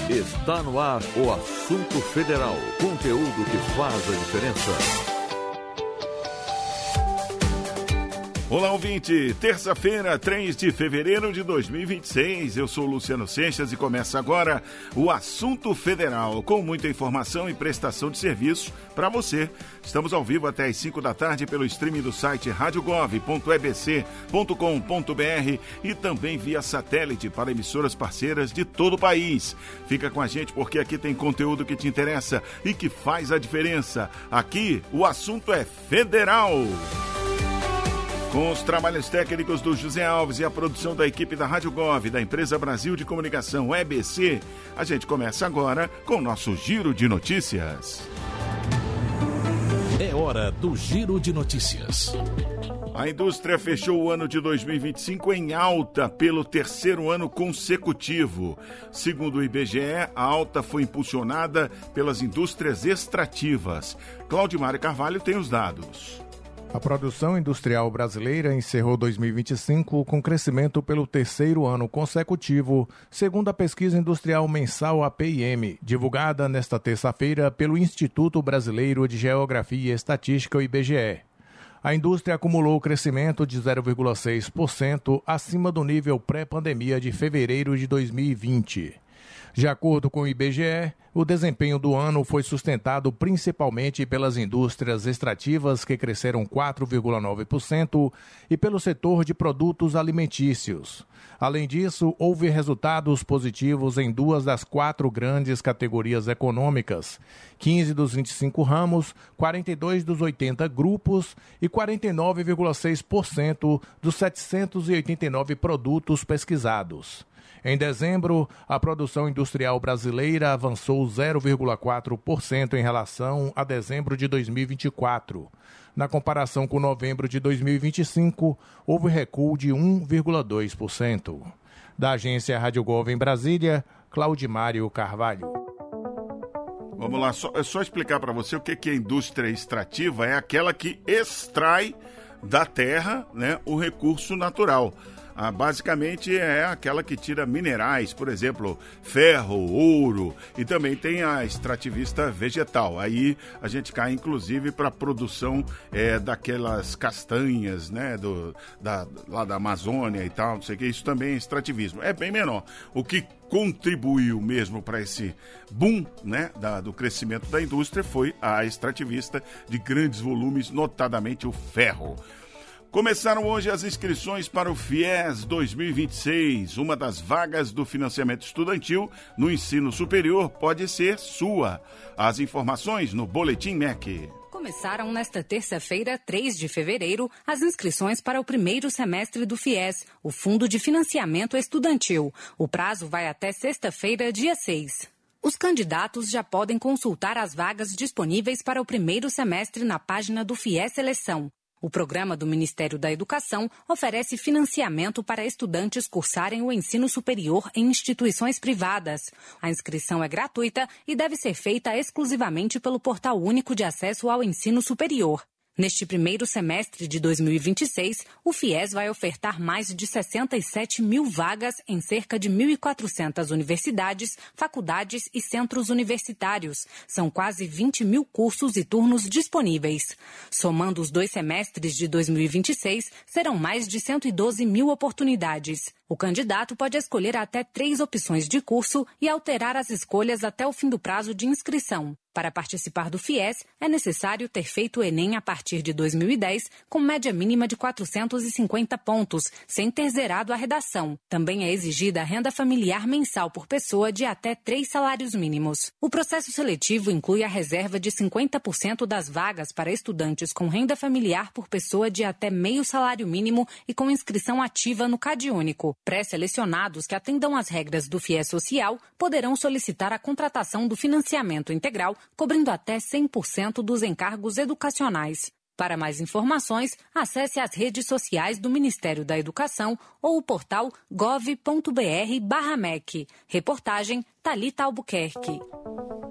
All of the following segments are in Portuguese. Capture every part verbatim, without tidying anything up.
Está no ar o Assunto Federal. Conteúdo que faz a diferença. Olá, ouvinte. Terça-feira, três de fevereiro de dois mil e vinte e seis. Eu sou Luciano Seixas e começa agora o Assunto Federal, com muita informação e prestação de serviço para você. Estamos ao vivo até às cinco da tarde pelo streaming do site rádio gov ponto e b c ponto com ponto b r e também via satélite para emissoras parceiras de todo o país. Fica com a gente porque aqui tem conteúdo que te interessa e que faz a diferença. Aqui o assunto é federal. Com os trabalhos técnicos do José Alves e a produção da equipe da Rádio Gov, da Empresa Brasil de Comunicação E B C, a gente começa agora com o nosso Giro de Notícias. É hora do Giro de Notícias. A indústria fechou o ano de dois mil e vinte e cinco em alta pelo terceiro ano consecutivo. Segundo o I B G E, a alta foi impulsionada pelas indústrias extrativas. Claudimário Carvalho tem os dados. A produção industrial brasileira encerrou dois mil e vinte e cinco com crescimento pelo terceiro ano consecutivo, segundo a pesquisa industrial mensal A P I M, divulgada nesta terça-feira pelo Instituto Brasileiro de Geografia e Estatística, o I B G E. A indústria acumulou crescimento de zero vírgula seis por cento acima do nível pré-pandemia de fevereiro de dois mil e vinte. De acordo com o I B G E, o desempenho do ano foi sustentado principalmente pelas indústrias extrativas, que cresceram quatro vírgula nove por cento, e pelo setor de produtos alimentícios. Além disso, houve resultados positivos em duas das quatro grandes categorias econômicas, quinze dos vinte e cinco ramos, quarenta e dois dos oitenta grupos e quarenta e nove vírgula seis por cento dos setecentos e oitenta e nove produtos pesquisados. Em dezembro, a produção industrial brasileira avançou zero vírgula quatro por cento em relação a dezembro de dois mil e vinte e quatro. Na comparação com novembro de dois mil e vinte e cinco, houve recuo de um vírgula dois por cento. Da agência Rádio Gov em Brasília, Claudimário Carvalho. Vamos lá, só, é só explicar para você o que, que é indústria extrativa. É aquela que extrai da terra, né, o recurso natural. Ah, basicamente é aquela que tira minerais, por exemplo, ferro, ouro, e também tem a extrativista vegetal. Aí a gente cai inclusive para a produção é, daquelas castanhas, né, do, da, lá da Amazônia e tal, não sei o que, isso também é extrativismo. É bem menor. O que contribuiu mesmo para esse boom, né, da, do crescimento da indústria foi a extrativista de grandes volumes, notadamente o ferro. Começaram hoje as inscrições para o FIES dois mil e vinte e seis. Uma das vagas do financiamento estudantil no ensino superior pode ser sua. As informações no Boletim M E C. Começaram nesta terça-feira, três de fevereiro, as inscrições para o primeiro semestre do FIES, o Fundo de Financiamento Estudantil. O prazo vai até sexta-feira, dia seis. Os candidatos já podem consultar as vagas disponíveis para o primeiro semestre na página do FIES Seleção. O programa do Ministério da Educação oferece financiamento para estudantes cursarem o ensino superior em instituições privadas. A inscrição é gratuita e deve ser feita exclusivamente pelo Portal Único de Acesso ao Ensino Superior. Neste primeiro semestre de dois mil e vinte e seis, o FIES vai ofertar mais de sessenta e sete mil vagas em cerca de mil e quatrocentas universidades, faculdades e centros universitários. São quase vinte mil cursos e turnos disponíveis. Somando os dois semestres de dois mil e vinte e seis, serão mais de cento e doze mil oportunidades. O candidato pode escolher até três opções de curso e alterar as escolhas até o fim do prazo de inscrição. Para participar do FIES, é necessário ter feito o Enem a partir de dois mil e dez, com média mínima de quatrocentos e cinquenta pontos, sem ter zerado a redação. Também é exigida a renda familiar mensal por pessoa de até três salários mínimos. O processo seletivo inclui a reserva de cinquenta por cento das vagas para estudantes com renda familiar por pessoa de até meio salário mínimo e com inscrição ativa no CadÚnico. Pré-selecionados que atendam às regras do FIES Social poderão solicitar a contratação do financiamento integral, cobrindo até cem por cento dos encargos educacionais. Para mais informações, acesse as redes sociais do Ministério da Educação ou o portal gov ponto br barra M E C. Reportagem Thalita Albuquerque.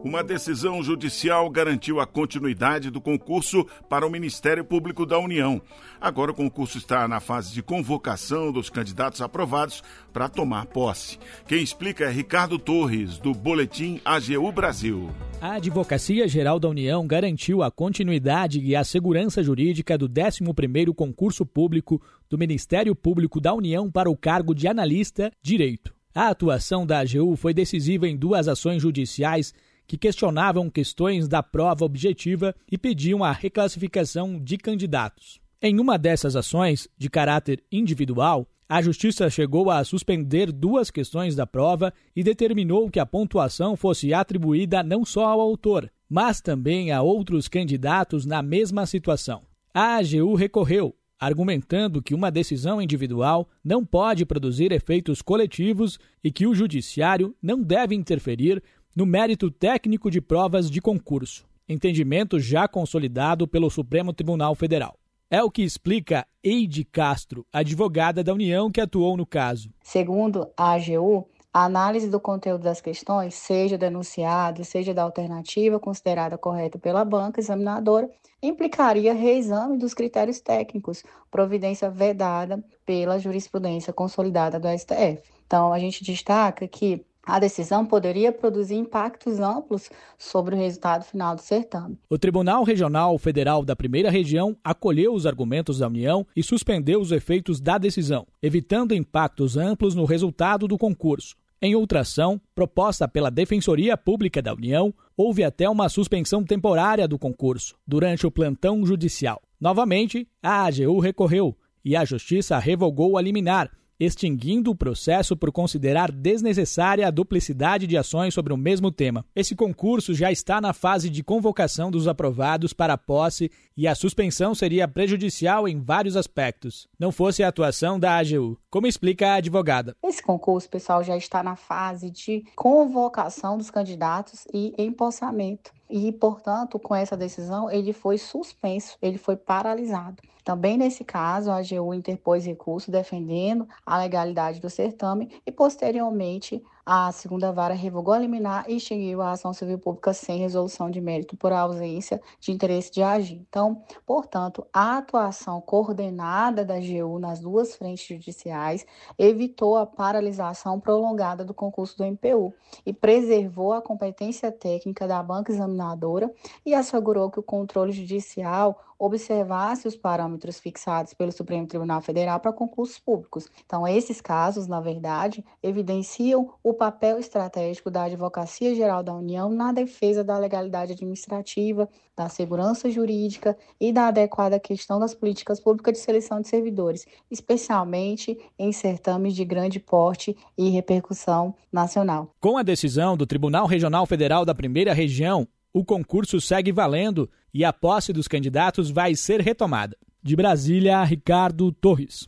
Uma decisão judicial garantiu a continuidade do concurso para o Ministério Público da União. Agora o concurso está na fase de convocação dos candidatos aprovados para tomar posse. Quem explica é Ricardo Torres, do Boletim A G U Brasil. A Advocacia Geral da União garantiu a continuidade e a segurança jurídica do décimo primeiro concurso público do Ministério Público da União para o cargo de analista direito. A atuação da A G U foi decisiva em duas ações judiciais que questionavam questões da prova objetiva e pediam a reclassificação de candidatos. Em uma dessas ações, de caráter individual, a Justiça chegou a suspender duas questões da prova e determinou que a pontuação fosse atribuída não só ao autor, mas também a outros candidatos na mesma situação. A A G U recorreu, argumentando que uma decisão individual não pode produzir efeitos coletivos e que o Judiciário não deve interferir no mérito técnico de provas de concurso, entendimento já consolidado pelo Supremo Tribunal Federal. É o que explica Eide Castro, advogada da União que atuou no caso. Segundo a A G U, a análise do conteúdo das questões, seja do enunciado, seja da alternativa considerada correta pela banca examinadora, implicaria reexame dos critérios técnicos, providência vedada pela jurisprudência consolidada do S T F. Então, a gente destaca que a decisão poderia produzir impactos amplos sobre o resultado final do certame. O Tribunal Regional Federal da Primeira Região acolheu os argumentos da União e suspendeu os efeitos da decisão, evitando impactos amplos no resultado do concurso. Em outra ação, proposta pela Defensoria Pública da União, houve até uma suspensão temporária do concurso, durante o plantão judicial. Novamente, a A G U recorreu e a Justiça revogou a liminar, extinguindo o processo por considerar desnecessária a duplicidade de ações sobre o mesmo tema. Esse concurso já está na fase de convocação dos aprovados para a posse e a suspensão seria prejudicial em vários aspectos, não fosse a atuação da A G U, como explica a advogada. Esse concurso, pessoal, já está na fase de convocação dos candidatos e empossamento. E, portanto, com essa decisão, ele foi suspenso, ele foi paralisado. Também nesse caso, a A G U interpôs recurso defendendo a legalidade do certame e, posteriormente, a segunda vara revogou a liminar e extinguiu a ação civil pública sem resolução de mérito por ausência de interesse de agir. Então, portanto, a atuação coordenada da A G U nas duas frentes judiciais evitou a paralisação prolongada do concurso do M P U e preservou a competência técnica da banca examinadora e assegurou que o controle judicial observasse os parâmetros fixados pelo Supremo Tribunal Federal para concursos públicos. Então, esses casos, na verdade, evidenciam o papel estratégico da Advocacia Geral da União na defesa da legalidade administrativa, da segurança jurídica e da adequada questão das políticas públicas de seleção de servidores, especialmente em certames de grande porte e repercussão nacional. Com a decisão do Tribunal Regional Federal da Primeira Região, o concurso segue valendo e a posse dos candidatos vai ser retomada. De Brasília, Ricardo Torres.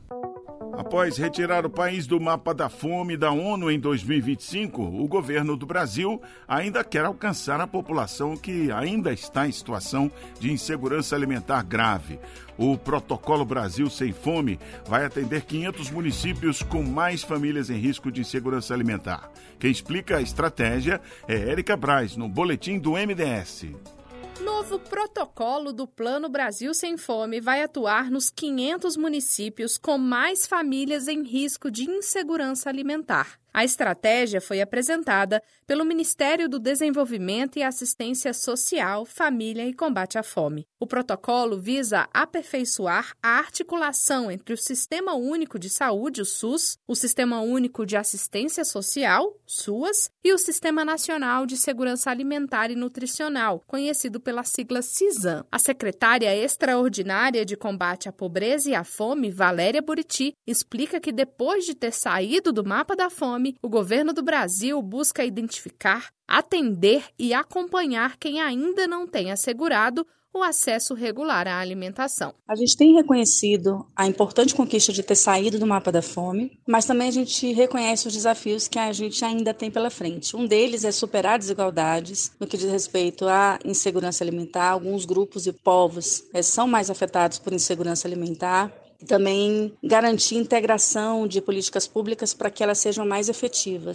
Após retirar o país do mapa da fome da ONU em dois mil e vinte e cinco, o governo do Brasil ainda quer alcançar a população que ainda está em situação de insegurança alimentar grave. O Protocolo Brasil Sem Fome vai atender quinhentos municípios com mais famílias em risco de insegurança alimentar. Quem explica a estratégia é Érica Braz, no Boletim do M D S. Novo protocolo do Plano Brasil Sem Fome vai atuar nos quinhentos municípios com mais famílias em risco de insegurança alimentar. A estratégia foi apresentada pelo Ministério do Desenvolvimento e Assistência Social, Família e Combate à Fome. O protocolo visa aperfeiçoar a articulação entre o Sistema Único de Saúde, o SUS, o Sistema Único de Assistência Social, SUAS, e o Sistema Nacional de Segurança Alimentar e Nutricional, conhecido pela sigla CISAM. A secretária extraordinária de Combate à Pobreza e à Fome, Valéria Buriti, explica que depois de ter saído do mapa da fome, o governo do Brasil busca identificar, atender e acompanhar quem ainda não tem assegurado o acesso regular à alimentação. A gente tem reconhecido a importante conquista de ter saído do mapa da fome, mas também a gente reconhece os desafios que a gente ainda tem pela frente. Um deles é superar desigualdades no que diz respeito à insegurança alimentar. Alguns grupos e povos é, são mais afetados por insegurança alimentar. Também garantir integração de políticas públicas para que elas sejam mais efetivas.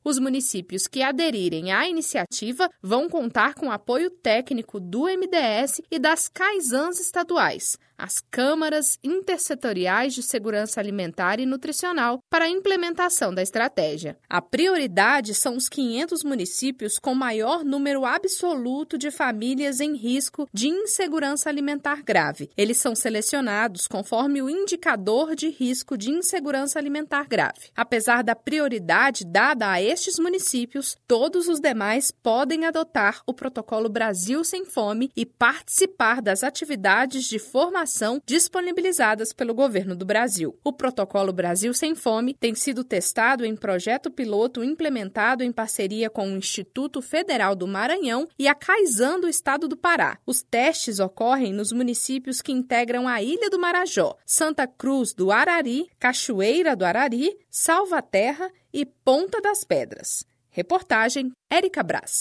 Os municípios que aderirem à iniciativa vão contar com apoio técnico do M D S e das CAISANs estaduais, as Câmaras Intersetoriais de Segurança Alimentar e Nutricional, para a implementação da estratégia. A prioridade são os quinhentos municípios com maior número absoluto de famílias em risco de insegurança alimentar grave. Eles são selecionados conforme o indicador de risco de insegurança alimentar grave. Apesar da prioridade dada a estes municípios, todos os demais podem adotar o Protocolo Brasil Sem Fome e participar das atividades de formação disponibilizadas pelo governo do Brasil. O Protocolo Brasil Sem Fome tem sido testado em projeto piloto implementado em parceria com o Instituto Federal do Maranhão e a CAISAN do Estado do Pará. Os testes ocorrem nos municípios que integram a Ilha do Marajó, Santa Cruz do Arari, Cachoeira do Arari, Salvaterra e Ponta das Pedras. Reportagem Érica Brás.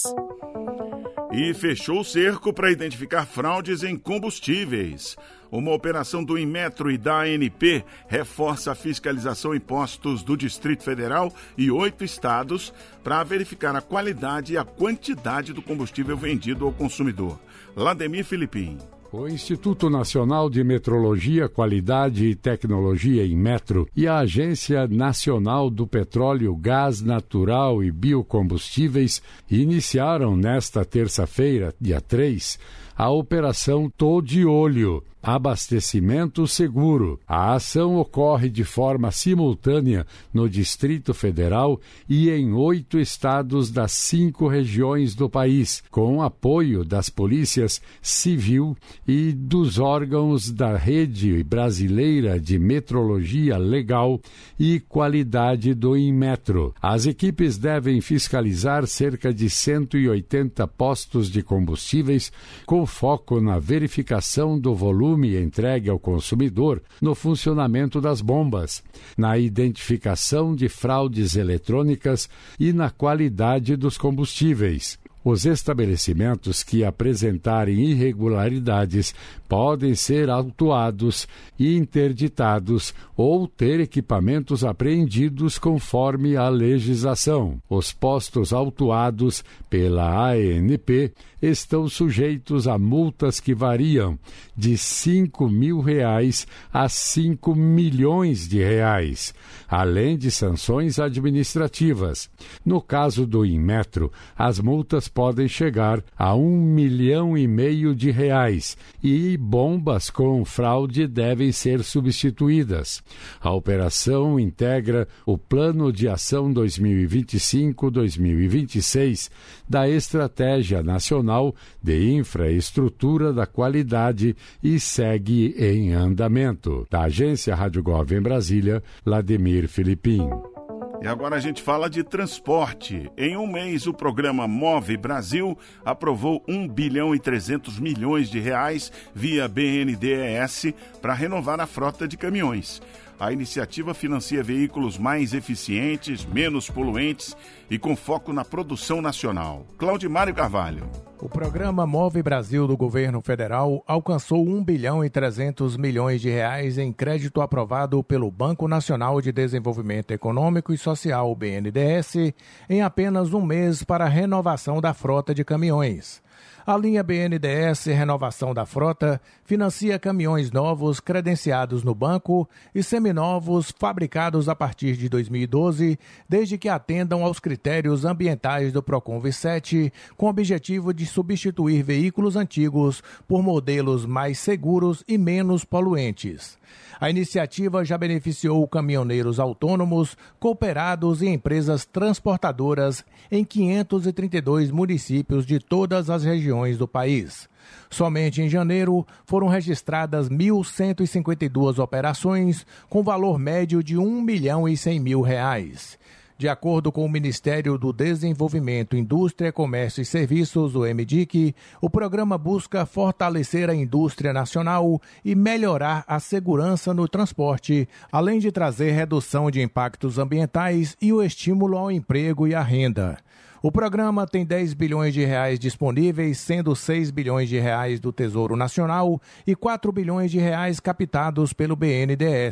E fechou o cerco para identificar fraudes em combustíveis. Uma operação do Inmetro e da A N P reforça a fiscalização em postos do Distrito Federal e oito estados para verificar a qualidade e a quantidade do combustível vendido ao consumidor. Lademir Filipim. O Instituto Nacional de Metrologia, Qualidade e Tecnologia, Inmetro, e a Agência Nacional do Petróleo, Gás Natural e Biocombustíveis iniciaram nesta terça-feira, dia três, a Operação Tô de Olho, Abastecimento Seguro. A ação ocorre de forma simultânea no Distrito Federal e em oito estados das cinco regiões do país, com apoio das polícias civil e dos órgãos da Rede Brasileira de Metrologia Legal e Qualidade do Inmetro. As equipes devem fiscalizar cerca de cento e oitenta postos de combustíveis, com foco na verificação do volume entregue ao consumidor no funcionamento das bombas, na identificação de fraudes eletrônicas e na qualidade dos combustíveis. Os estabelecimentos que apresentarem irregularidades podem ser autuados e interditados ou ter equipamentos apreendidos conforme a legislação. Os postos autuados pela A N P estão sujeitos a multas que variam de cinco mil reais a cinco milhões de reais, além de sanções administrativas. No caso do Inmetro, as multas podem chegar a um milhão e meio de reais e bombas com fraude devem ser substituídas. A operação integra o Plano de Ação dois mil e vinte e cinco a dois mil e vinte e seis da Estratégia Nacional de Infraestrutura da Qualidade e segue em andamento. Da Agência Rádio Gov em Brasília, Lademir Filipim. E agora a gente fala de transporte. Em um mês, o programa Move Brasil aprovou um bilhão e trezentos milhões de reais via B N D E S para renovar a frota de caminhões. A iniciativa financia veículos mais eficientes, menos poluentes e com foco na produção nacional. Claudimário Carvalho. O programa Move Brasil do governo federal alcançou um bilhão e trezentos milhões de reais em crédito aprovado pelo Banco Nacional de Desenvolvimento Econômico e Social, B N D E S, em apenas um mês para a renovação da frota de caminhões. A linha B N D E S Renovação da Frota financia caminhões novos credenciados no banco e seminovos fabricados a partir de dois mil e doze, desde que atendam aos critérios ambientais do Procon-V sete, com o objetivo de substituir veículos antigos por modelos mais seguros e menos poluentes. A iniciativa já beneficiou caminhoneiros autônomos, cooperados e empresas transportadoras em quinhentos e trinta e dois municípios de todas as regiões do país. Somente em janeiro foram registradas mil cento e cinquenta e duas operações, com valor médio de um milhão e cem mil reais. De acordo com o Ministério do Desenvolvimento, Indústria, Comércio e Serviços, o M D I C, o programa busca fortalecer a indústria nacional e melhorar a segurança no transporte, além de trazer redução de impactos ambientais e o estímulo ao emprego e à renda. O programa tem dez bilhões de reais disponíveis, sendo seis bilhões de reais do Tesouro Nacional e quatro bilhões de reais captados pelo B N D E S.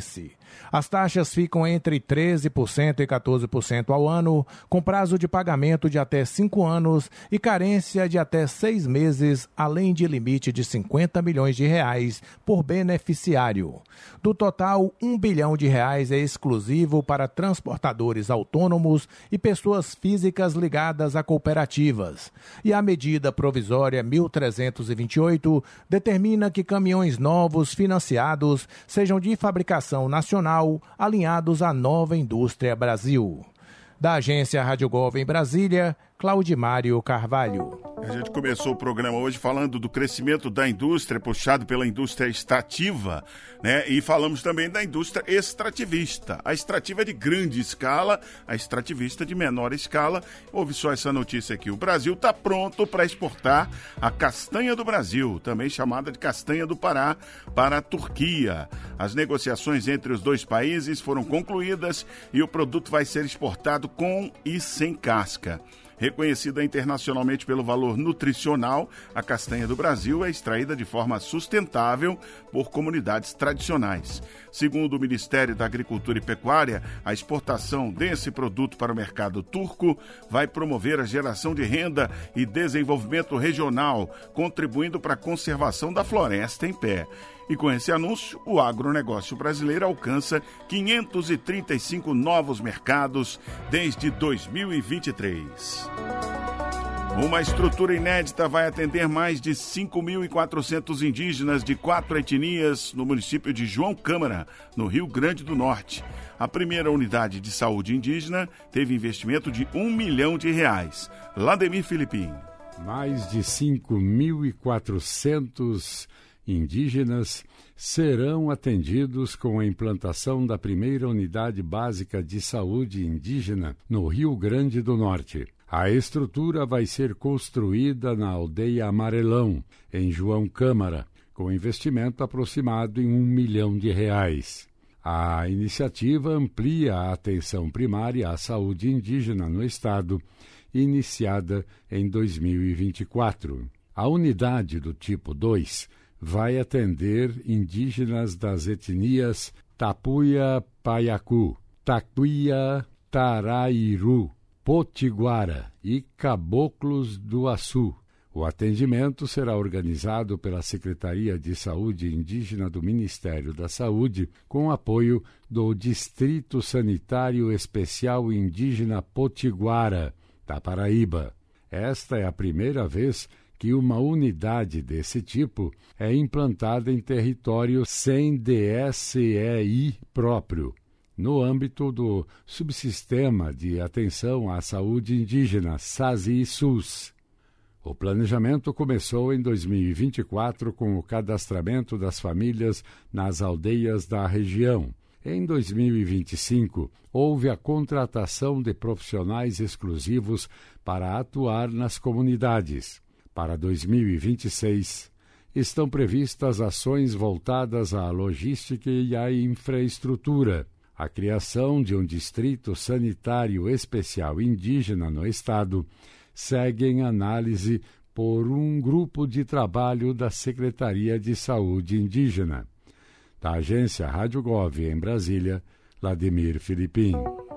As taxas ficam entre treze por cento e quatorze por cento ao ano, com prazo de pagamento de até cinco anos e carência de até seis meses, além de limite de cinquenta milhões de reais por beneficiário. Do total, um bilhão de reais é exclusivo para transportadores autônomos e pessoas físicas ligadas a cooperativas. E a medida provisória mil trezentos e vinte e oito determina que caminhões novos financiados sejam de fabricação nacional, alinhados à Nova Indústria Brasil. Da agência Rádio Gov em Brasília, Claudimário Carvalho. A gente começou o programa hoje falando do crescimento da indústria, puxado pela indústria extrativa, né? E falamos também da indústria extrativista. A extrativa é de grande escala, a extrativista de menor escala. Ouve só essa notícia aqui. O Brasil está pronto para exportar a castanha do Brasil, também chamada de castanha do Pará, para a Turquia. As negociações entre os dois países foram concluídas e o produto vai ser exportado com e sem casca. Reconhecida internacionalmente pelo valor nutricional, a castanha do Brasil é extraída de forma sustentável por comunidades tradicionais. Segundo o Ministério da Agricultura e Pecuária, a exportação desse produto para o mercado turco vai promover a geração de renda e desenvolvimento regional, contribuindo para a conservação da floresta em pé. E com esse anúncio, o agronegócio brasileiro alcança quinhentos e trinta e cinco novos mercados desde dois mil e vinte e três. Uma estrutura inédita vai atender mais de cinco mil e quatrocentos indígenas de quatro etnias no município de João Câmara, no Rio Grande do Norte. A primeira unidade de saúde indígena teve investimento de um milhão de reais. Lademir Filipim. Mais de cinco mil e quatrocentos indígenas serão atendidos com a implantação da primeira unidade básica de saúde indígena no Rio Grande do Norte. A estrutura vai ser construída na aldeia Amarelão, em João Câmara, com investimento aproximado em um milhão de reais. A iniciativa amplia a atenção primária à saúde indígena no estado, iniciada em dois mil e vinte e quatro. A unidade do tipo dois vai atender indígenas das etnias Tapuia Paiacu, Tacuia Tarairu, Potiguara e Caboclos do Açu. O atendimento será organizado pela Secretaria de Saúde Indígena do Ministério da Saúde, com apoio do Distrito Sanitário Especial Indígena Potiguara, da Paraíba. Esta é a primeira vez que uma unidade desse tipo é implantada em território sem D S E I próprio, no âmbito do Subsistema de Atenção à Saúde Indígena, SASI-SUS. O planejamento começou em dois mil e vinte e quatro com o cadastramento das famílias nas aldeias da região. Em dois mil e vinte e cinco, houve a contratação de profissionais exclusivos para atuar nas comunidades. Para dois mil e vinte e seis, estão previstas ações voltadas à logística e à infraestrutura, a criação de um distrito sanitário especial indígena no estado, segue em análise por um grupo de trabalho da Secretaria de Saúde Indígena. Da agência Rádio Gov em Brasília, Lademir Filipim.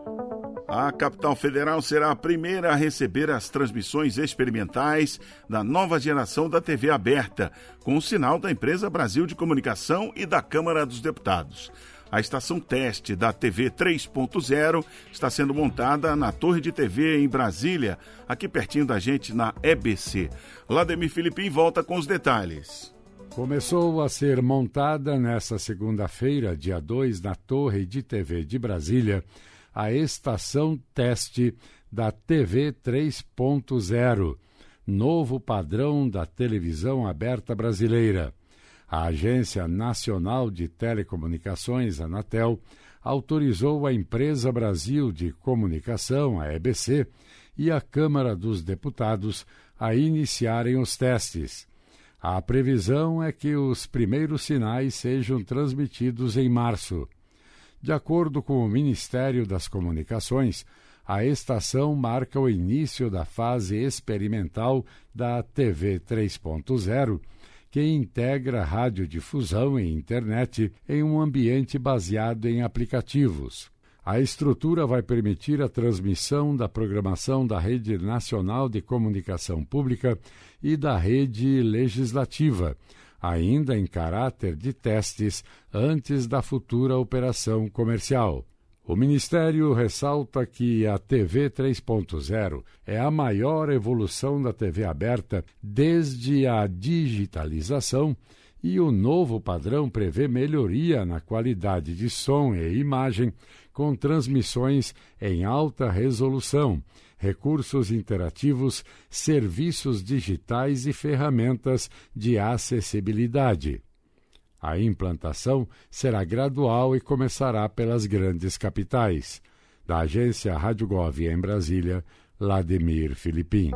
A capital federal será a primeira a receber as transmissões experimentais da nova geração da T V aberta, com o sinal da empresa Brasil de Comunicação e da Câmara dos Deputados. A estação teste da T V três ponto zero está sendo montada na Torre de T V em Brasília, aqui pertinho da gente na E B C. Lademir Filipim volta com os detalhes. Começou a ser montada nesta segunda-feira, dia dois, na Torre de T V de Brasília, a estação teste da T V três ponto zero, novo padrão da televisão aberta brasileira. A Agência Nacional de Telecomunicações, Anatel, autorizou a Empresa Brasil de Comunicação, a E B C, e a Câmara dos Deputados a iniciarem os testes. A previsão é que os primeiros sinais sejam transmitidos em março. De acordo com o Ministério das Comunicações, a estação marca o início da fase experimental da T V três ponto zero, que integra radiodifusão e internet em um ambiente baseado em aplicativos. A estrutura vai permitir a transmissão da programação da Rede Nacional de Comunicação Pública e da Rede Legislativa, ainda em caráter de testes antes da futura operação comercial. O Ministério ressalta que a T V três ponto zero é a maior evolução da T V aberta desde a digitalização e o novo padrão prevê melhoria na qualidade de som e imagem com transmissões em alta resolução, recursos interativos, serviços digitais e ferramentas de acessibilidade. A implantação será gradual e começará pelas grandes capitais. Da agência Rádio Gov em Brasília, Lademir Filipim.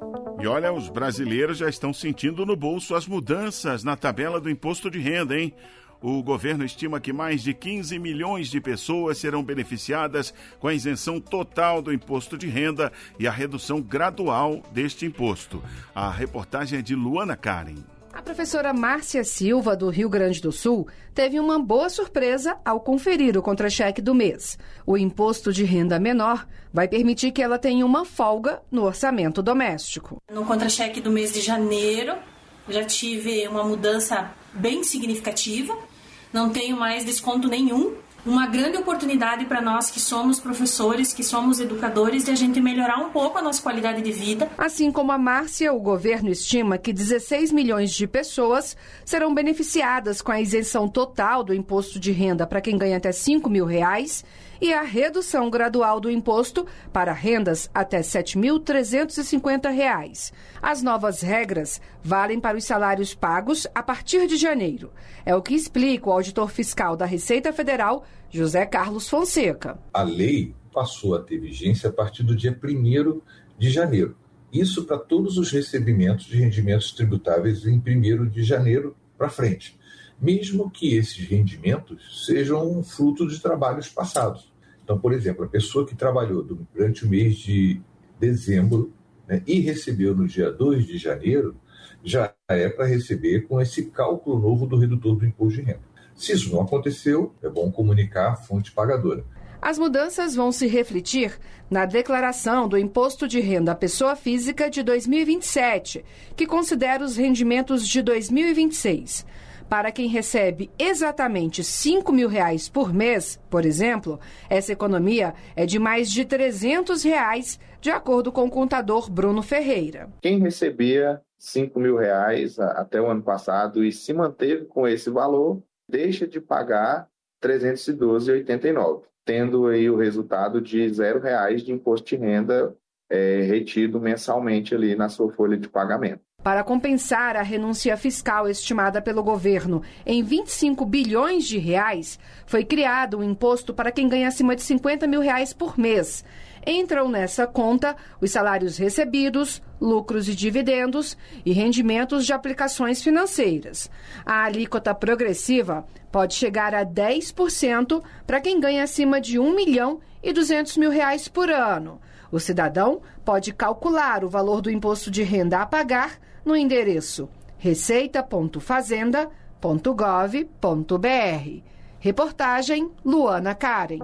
E olha, os brasileiros já estão sentindo no bolso as mudanças na tabela do imposto de renda, hein? O governo estima que mais de quinze milhões de pessoas serão beneficiadas com a isenção total do imposto de renda e a redução gradual deste imposto. A reportagem é de Luana Karen. A professora Márcia Silva, do Rio Grande do Sul, teve uma boa surpresa ao conferir o contra-cheque do mês. O imposto de renda menor vai permitir que ela tenha uma folga no orçamento doméstico. No contra-cheque do mês de janeiro, já tive uma mudança bem significativa. Não tenho mais desconto nenhum. Uma grande oportunidade para nós que somos professores, que somos educadores, de a gente melhorar um pouco a nossa qualidade de vida. Assim como a Márcia, o governo estima que dezesseis milhões de pessoas serão beneficiadas com a isenção total do imposto de renda para quem ganha até cinco mil reais e a redução gradual do imposto para rendas até sete mil trezentos e cinquenta reais. As novas regras valem para os salários pagos a partir de janeiro. É o que explica o auditor fiscal da Receita Federal, José Carlos Fonseca. A lei passou a ter vigência a partir do dia primeiro de janeiro. Isso para todos os recebimentos de rendimentos tributáveis em primeiro de janeiro para frente, mesmo que esses rendimentos sejam fruto de trabalhos passados. Então, por exemplo, a pessoa que trabalhou durante o mês de dezembro, né, e recebeu no dia dois de janeiro, já é para receber com esse cálculo novo do redutor do imposto de renda. Se isso não aconteceu, é bom comunicar a fonte pagadora. As mudanças vão se refletir na declaração do Imposto de Renda à Pessoa Física de dois mil e vinte e sete, que considera os rendimentos de dois mil e vinte e seis. Para quem recebe exatamente cinco mil reais por mês, por exemplo, essa economia é de mais de trezentos reais, de acordo com o contador Bruno Ferreira. Quem recebia cinco mil reais até o ano passado e se manteve com esse valor, deixa de pagar trezentos e doze reais e oitenta e nove centavos, tendo aí o resultado de zero reais de imposto de renda é, retido mensalmente ali na sua folha de pagamento. Para compensar a renúncia fiscal estimada pelo governo em vinte e cinco bilhões de reais, foi criado um imposto para quem ganha acima de cinquenta mil reais por mês. Entram nessa conta os salários recebidos, lucros e dividendos e rendimentos de aplicações financeiras. A alíquota progressiva pode chegar a dez por cento para quem ganha acima de um milhão e duzentos mil reais por ano. O cidadão pode calcular o valor do imposto de renda a pagar no endereço receita ponto fazenda ponto gov ponto br. Reportagem Luana Karen.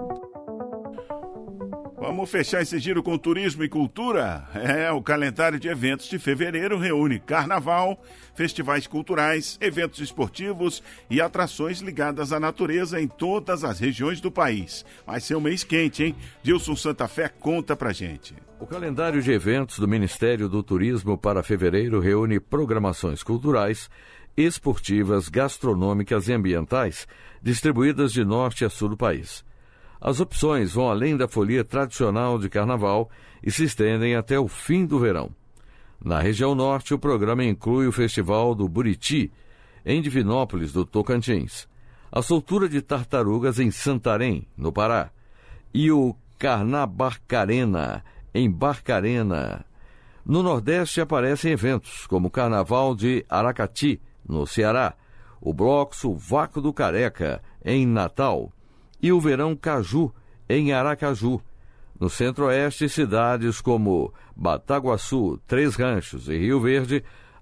Vamos fechar esse giro com turismo e cultura? É, o calendário de eventos de fevereiro reúne carnaval, festivais culturais, eventos esportivos e atrações ligadas à natureza em todas as regiões do país. Vai ser um mês quente, hein? Dilson Santa Fé conta pra gente. O calendário de eventos do Ministério do Turismo para fevereiro reúne programações culturais, esportivas, gastronômicas e ambientais, distribuídas de norte a sul do país. As opções vão além da folia tradicional de carnaval e se estendem até o fim do verão. Na região norte, o programa inclui o Festival do Buriti, em Divinópolis, do Tocantins, a soltura de tartarugas em Santarém, no Pará, e o Carnabarcarena, em Barcarena. No Nordeste aparecem eventos como o Carnaval de Aracati, no Ceará, o Bloco Sovaco do Careca, em Natal, e o Verão Caju, em Aracaju. No Centro-Oeste, cidades como Bataguaçu, Três Ranchos e Rio Verde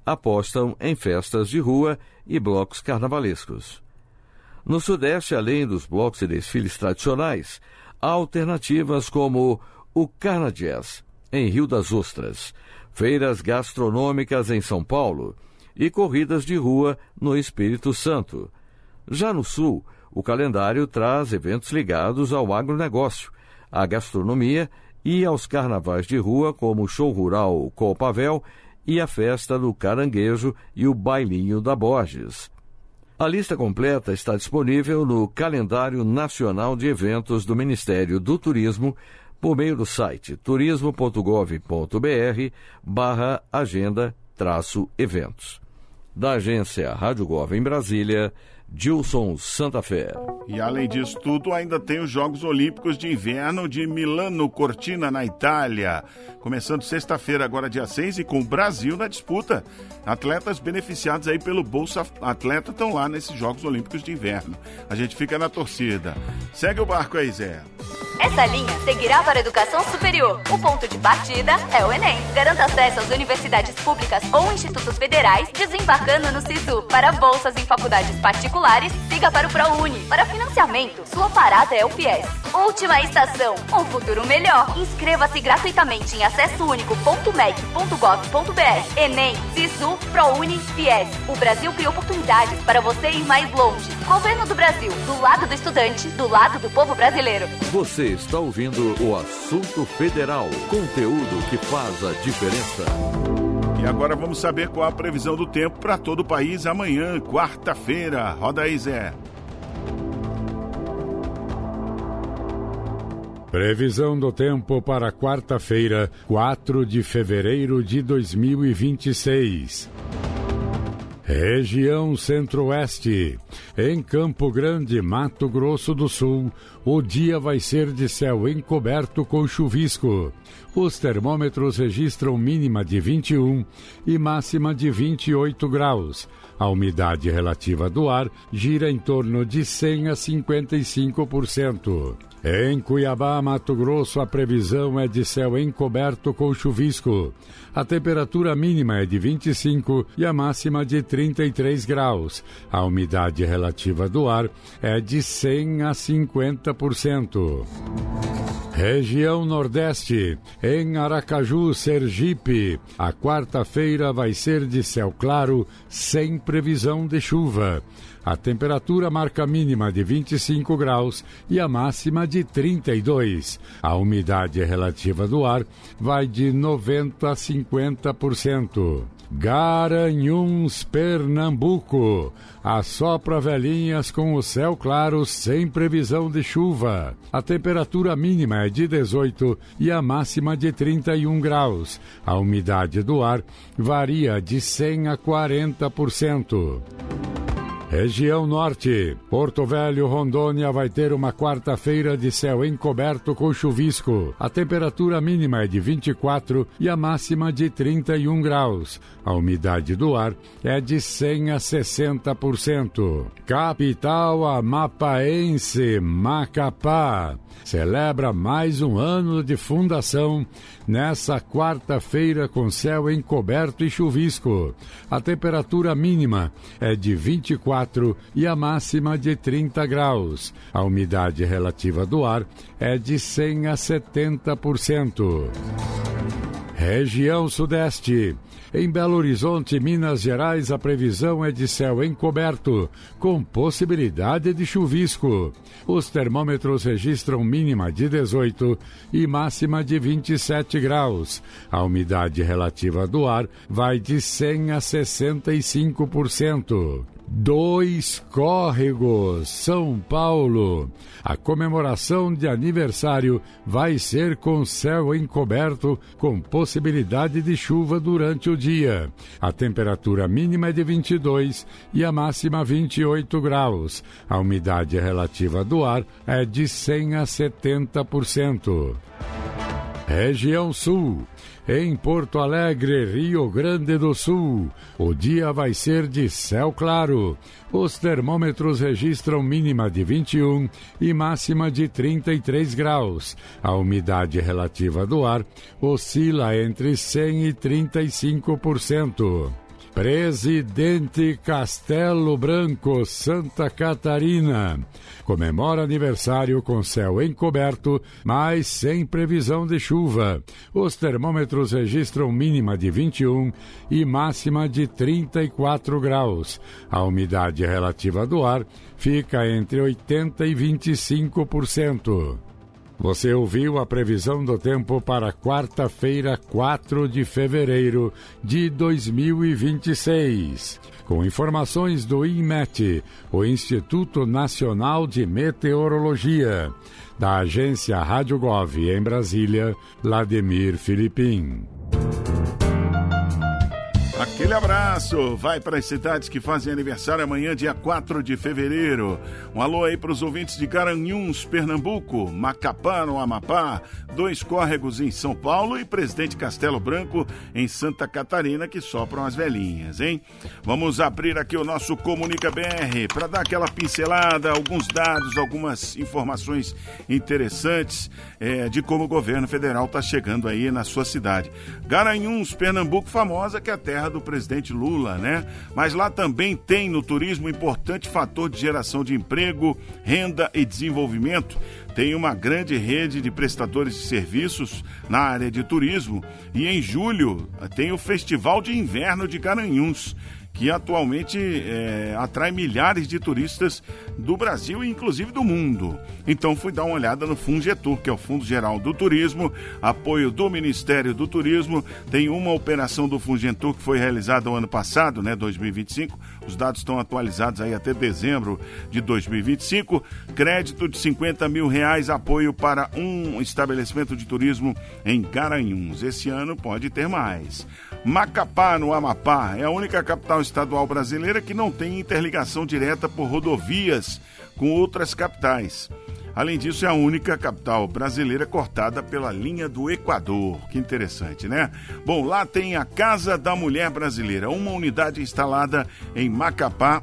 apostam em festas de rua e blocos carnavalescos. No Sudeste, além dos blocos e desfiles tradicionais, há alternativas como o Carna Jazz, em Rio das Ostras, feiras gastronômicas em São Paulo e corridas de rua no Espírito Santo. Já no Sul, o calendário traz eventos ligados ao agronegócio, à gastronomia e aos carnavais de rua, como o Show Rural Copavel e a Festa do Caranguejo e o Bailinho da Borges. A lista completa está disponível no Calendário Nacional de Eventos do Ministério do Turismo por meio do site turismo ponto gov ponto br barra agenda traço eventos. Da agência Rádio Gov em Brasília, Gilson Santa Fé. E além disso tudo, ainda tem os Jogos Olímpicos de Inverno de Milano Cortina, na Itália. Começando sexta-feira, agora dia seis, e com o Brasil na disputa. Atletas beneficiados aí pelo Bolsa Atleta estão lá nesses Jogos Olímpicos de Inverno. A gente fica na torcida. Segue o barco aí, Zé. Essa linha seguirá para a educação superior. O ponto de partida é o Enem. Garanta acesso às universidades públicas ou institutos federais, desembarcando no SISU. Para bolsas em faculdades particulares, siga para o ProUni. Para financiamento, sua parada é o FIES. Última estação, um futuro melhor. Inscreva-se gratuitamente em acesso único ponto mec ponto gov ponto br. Enem, SISU, ProUni, FIES. O Brasil cria oportunidades para você ir mais longe. Governo do Brasil, do lado do estudante, do lado do povo brasileiro. Você está ouvindo o Assunto Federal, conteúdo que faz a diferença. E agora vamos saber qual a previsão do tempo para todo o país amanhã, quarta-feira. Roda aí, Zé. Previsão do tempo para quarta-feira, quatro de fevereiro de dois mil e vinte e seis. Região Centro-Oeste. Em Campo Grande, Mato Grosso do Sul, o dia vai ser de céu encoberto com chuvisco. Os termômetros registram mínima de vinte e um e máxima de vinte e oito graus. A umidade relativa do ar gira em torno de cem a cinquenta e cinco por cento. Em Cuiabá, Mato Grosso, a previsão é de céu encoberto com chuvisco. A temperatura mínima é de vinte e cinco e a máxima de trinta e três graus. A umidade relativa do ar é de cem a cinquenta por cento. Região Nordeste. Em Aracaju, Sergipe, a quarta-feira vai ser de céu claro, sem previsão de chuva. A temperatura marca mínima de vinte e cinco graus e a máxima de trinta e dois. A umidade relativa do ar vai de noventa a cinquenta por cento. Garanhuns, Pernambuco. Assopra velhinhas com o céu claro, sem previsão de chuva. A temperatura mínima é de dezoito e a máxima de trinta e um graus. A umidade do ar varia de cem a quarenta por cento. Região Norte. Porto Velho, Rondônia vai ter uma quarta-feira de céu encoberto com chuvisco. A temperatura mínima é de vinte e quatro e a máxima de trinta e um graus. A umidade do ar é de cem a sessenta por cento. Capital amapaense, Macapá. Celebra mais um ano de fundação nessa quarta-feira com céu encoberto e chuvisco. A temperatura mínima é de vinte e quatro e a máxima de trinta graus. A umidade relativa do ar é de cem a setenta por cento. Região Sudeste. Em Belo Horizonte, Minas Gerais, a previsão é de céu encoberto, com possibilidade de chuvisco. Os termômetros registram mínima de dezoito e máxima de vinte e sete graus. A umidade relativa do ar vai de cem a sessenta e cinco por cento. Dois Córregos, São Paulo. A comemoração de aniversário vai ser com céu encoberto, com possibilidade de chuva durante o dia. A temperatura mínima é de vinte e dois e a máxima vinte e oito graus. A umidade relativa do ar é de cem a setenta por cento. Região Sul. Em Porto Alegre, Rio Grande do Sul, o dia vai ser de céu claro. Os termômetros registram mínima de vinte e um e máxima de trinta e três graus. A umidade relativa do ar oscila entre cem e trinta e cinco por cento. Presidente Castelo Branco, Santa Catarina. Comemora aniversário com céu encoberto, mas sem previsão de chuva. Os termômetros registram mínima de vinte e um e máxima de trinta e quatro graus. A umidade relativa do ar fica entre oitenta e vinte e cinco por cento. Você ouviu a previsão do tempo para quarta-feira, quatro de fevereiro de dois mil e vinte e seis. Com informações do INMET, o Instituto Nacional de Meteorologia. Da agência Rádio Gov em Brasília, Vladimir Filipim. Aquele abraço, vai para as cidades que fazem aniversário amanhã, dia quatro de fevereiro. Um alô aí para os ouvintes de Garanhuns, Pernambuco, Macapá, no Amapá, Dois Córregos em São Paulo e Presidente Castelo Branco em Santa Catarina, que sopram as velhinhas, hein? Vamos abrir aqui o nosso Comunica B R para dar aquela pincelada, alguns dados, algumas informações interessantes é, de como o governo federal está chegando aí na sua cidade. Garanhuns, Pernambuco, famosa que é a terra do presidente Lula, né? Mas lá também tem no turismo um importante fator de geração de emprego, renda e desenvolvimento. Tem uma grande rede de prestadores de serviços na área de turismo e em julho tem o Festival de Inverno de Garanhuns, que atualmente é, atrai milhares de turistas do Brasil e inclusive do mundo. Então fui dar uma olhada no Fungetur, que é o Fundo Geral do Turismo, apoio do Ministério do Turismo. Tem uma operação do Fungetur que foi realizada no ano passado, né, dois mil e vinte e cinco. Os dados estão atualizados aí até dezembro de dois mil e vinte e cinco. Crédito de cinquenta mil reais, apoio para um estabelecimento de turismo em Garanhuns. Esse ano pode ter mais. Macapá, no Amapá, é a única capital estadual brasileira que não tem interligação direta por rodovias com outras capitais. Além disso, é a única capital brasileira cortada pela linha do Equador. Que interessante, né? Bom, lá tem a Casa da Mulher Brasileira, uma unidade instalada em Macapá,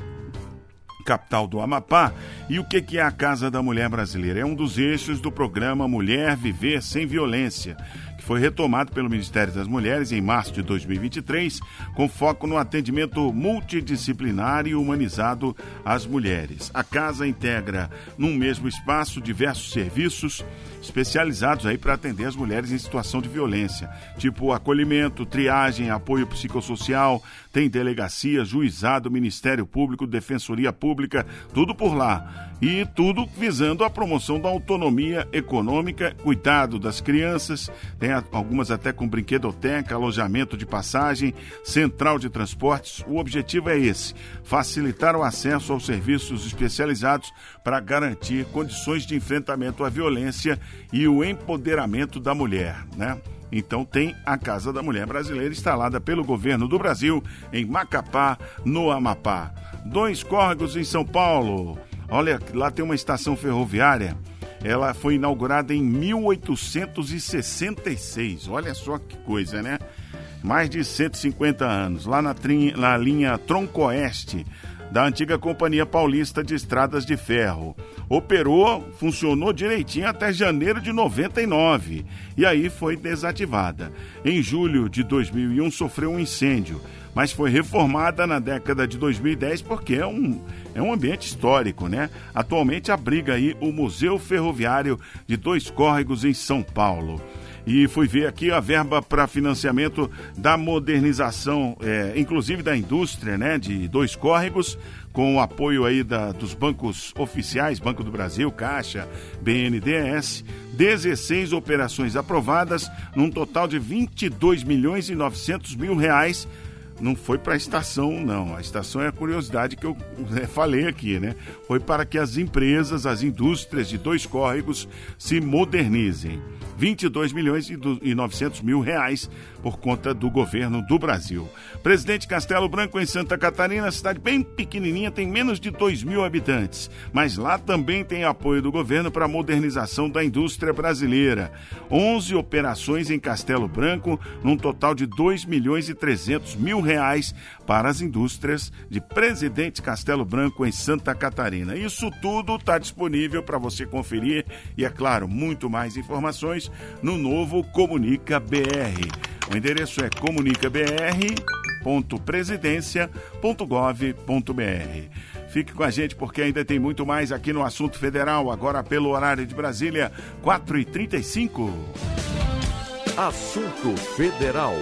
capital do Amapá. E o que é a Casa da Mulher Brasileira? É um dos eixos do programa Mulher Viver Sem Violência, que foi retomado pelo Ministério das Mulheres em março de dois mil e vinte e três, com foco no atendimento multidisciplinar e humanizado às mulheres. A casa integra, num mesmo espaço, diversos serviços especializados aí para atender as mulheres em situação de violência, tipo acolhimento, triagem, apoio psicossocial, tem delegacia, juizado, Ministério Público, Defensoria Pública, tudo por lá. E tudo visando a promoção da autonomia econômica, cuidado das crianças, tem algumas até com brinquedoteca, alojamento de passagem, central de transportes. O objetivo é esse, facilitar o acesso aos serviços especializados para garantir condições de enfrentamento à violência e o empoderamento da mulher, né? Então tem a Casa da Mulher Brasileira instalada pelo governo do Brasil em Macapá, no Amapá. Dois Córregos em São Paulo. Olha, lá tem uma estação ferroviária. Ela foi inaugurada em mil oitocentos e sessenta e seis. Olha só que coisa, né? Mais de cento e cinquenta anos. Lá na, trin... na linha Tronco-Oeste da antiga Companhia Paulista de Estradas de Ferro. Operou, funcionou direitinho até janeiro de noventa e nove. E aí foi desativada. Em julho de dois mil e um sofreu um incêndio, mas foi reformada na década de dois mil e dez porque é um, é um ambiente histórico, né? Atualmente abriga aí o Museu Ferroviário de Dois Córregos em São Paulo. E fui ver aqui a verba para financiamento da modernização, é, inclusive da indústria, né, de Dois Córregos, com o apoio aí da, dos bancos oficiais, Banco do Brasil, Caixa, B N D E S, dezesseis operações aprovadas, num total de vinte e dois milhões e novecentos mil reais. Não foi para a estação, não. A estação é a curiosidade que eu é, falei aqui, né? Foi para que as empresas, as indústrias de Dois Córregos se modernizem. vinte e dois milhões e novecentos mil reais por conta do governo do Brasil. Presidente Castelo Branco, em Santa Catarina, cidade bem pequenininha, tem menos de dois mil habitantes. Mas lá também tem apoio do governo para a modernização da indústria brasileira. onze operações em Castelo Branco, num total de dois milhões e trezentos mil reais para as indústrias de Presidente Castelo Branco, em Santa Catarina. Isso tudo está disponível para você conferir e, é claro, muito mais informações no novo Comunica B R. O endereço é comunica b r ponto presidência ponto gov ponto br. Fique com a gente porque ainda tem muito mais aqui no Assunto Federal, agora pelo horário de Brasília, quatro e trinta e cinco. Assunto Federal.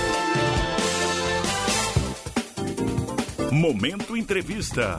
Momento Entrevista.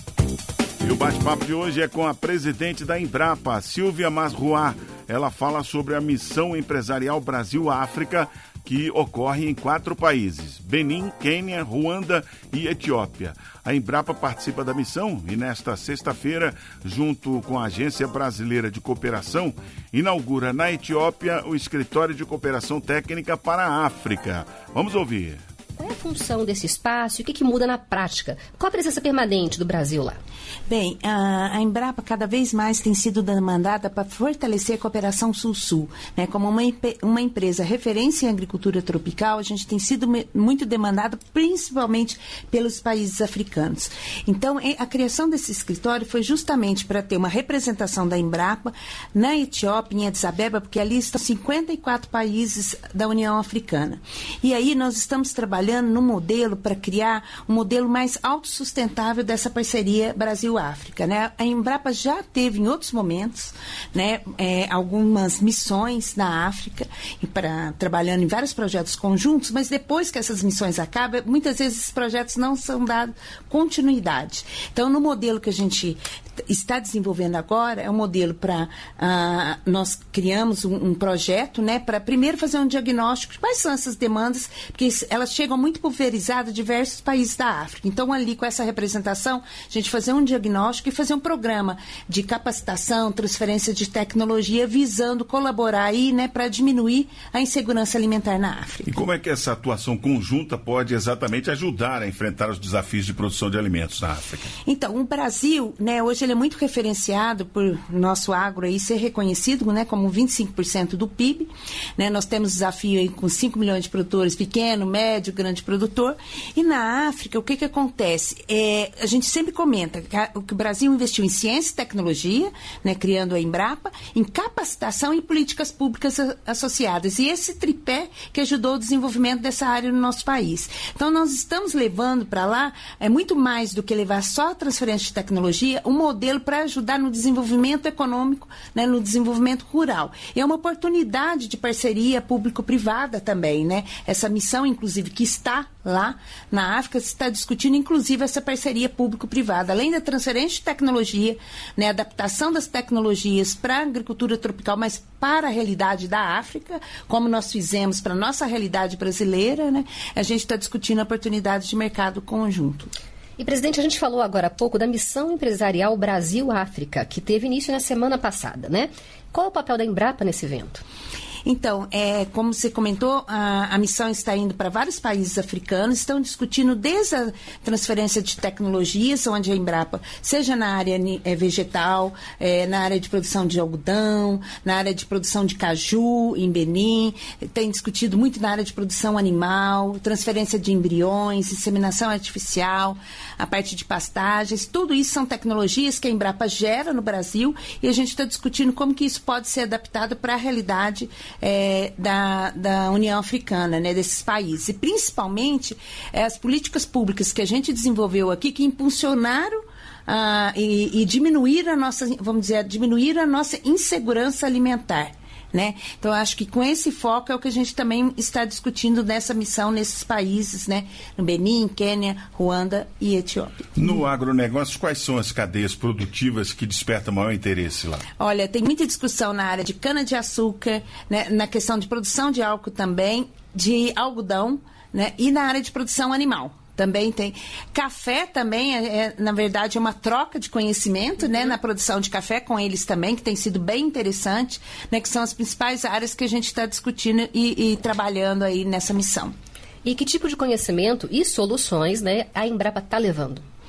E o bate-papo de hoje é com a presidente da Embrapa, Silvia Masruá. Ela fala sobre a missão empresarial Brasil-África, que ocorre em quatro países: Benin, Quênia, Ruanda e Etiópia. A Embrapa participa da missão e nesta sexta-feira, junto com a Agência Brasileira de Cooperação, inaugura na Etiópia o Escritório de Cooperação Técnica para a África. Vamos ouvir. Qual é a função desse espaço e o que, que muda na prática? Qual a presença permanente do Brasil lá? Bem, a, a Embrapa cada vez mais tem sido demandada para fortalecer a cooperação Sul-Sul. Né? Como uma, uma empresa referência em agricultura tropical, a gente tem sido me, muito demandada principalmente pelos países africanos. Então, a criação desse escritório foi justamente para ter uma representação da Embrapa na Etiópia, em Addis Abeba, porque ali estão cinquenta e quatro países da União Africana. E aí nós estamos trabalhando no modelo para criar um modelo mais autossustentável dessa parceria Brasil-África. Né? A Embrapa já teve em outros momentos, né, é, algumas missões na África, e pra, trabalhando em vários projetos conjuntos, mas depois que essas missões acabam, muitas vezes esses projetos não são dados continuidade. Então, no modelo que a gente está desenvolvendo agora, é um modelo para... Uh, nós criamos um, um projeto, né, para primeiro fazer um diagnóstico de quais são essas demandas, porque elas chegam muito pulverizadas em diversos países da África. Então, ali, com essa representação, a gente fazer um diagnóstico e fazer um programa de capacitação, transferência de tecnologia, visando colaborar aí, né, para diminuir a insegurança alimentar na África. E como é que essa atuação conjunta pode exatamente ajudar a enfrentar os desafios de produção de alimentos na África? Então, o Brasil, né, hoje ele é muito referenciado por nosso agro aí ser reconhecido, né, como vinte e cinco por cento do P I B. Né, nós temos desafio aí com cinco milhões de produtores, pequeno, médio, grande produtor. E na África, o que que acontece? É, a gente sempre comenta que, a, que o Brasil investiu em ciência e tecnologia, né, criando a Embrapa, em capacitação e políticas públicas a, associadas. E esse tripé que ajudou o desenvolvimento dessa área no nosso país. Então, nós estamos levando para lá, é muito mais do que levar só a transferência de tecnologia, um modelo para ajudar no desenvolvimento econômico, né, no desenvolvimento rural. E é uma oportunidade de parceria público-privada também, né? Essa missão, inclusive, que está lá na África, se está discutindo, inclusive, essa parceria público-privada. Além da transferência de tecnologia, né, adaptação das tecnologias para a agricultura tropical, mas para a realidade da África, como nós fizemos para a nossa realidade brasileira, né? A gente está discutindo oportunidades de mercado conjunto. E, presidente, a gente falou agora há pouco da missão empresarial Brasil-África, que teve início na semana passada, né? Qual é o papel da Embrapa nesse evento? Então, é, como você comentou, a, a missão está indo para vários países africanos, estão discutindo desde a transferência de tecnologias, onde a Embrapa, seja na área é, vegetal, é, na área de produção de algodão, na área de produção de caju, em Benin, tem discutido muito na área de produção animal, transferência de embriões, inseminação artificial, a parte de pastagens, tudo isso são tecnologias que a Embrapa gera no Brasil e a gente está discutindo como que isso pode ser adaptado para a realidade É, da, da União Africana, né, desses países. E, principalmente, é, as políticas públicas que a gente desenvolveu aqui, que impulsionaram ah, e, e diminuíram a nossa, vamos dizer, diminuíram a nossa insegurança alimentar. Né? Então, acho que com esse foco é o que a gente também está discutindo nessa missão nesses países, né? No Benin, Quênia, Ruanda e Etiópia. No agronegócio, quais são as cadeias produtivas que despertam maior interesse lá? Olha, tem muita discussão na área de cana-de-açúcar, né? Na questão de produção de álcool também, de algodão, né? E na área de produção animal. Também tem. Café também, é, é, na verdade, é uma troca de conhecimento, uhum. né, na produção de café com eles também, que tem sido bem interessante, né, que são as principais áreas que a gente está discutindo e, e trabalhando aí nessa missão. E que tipo de conhecimento e soluções, né, a Embrapa está levando?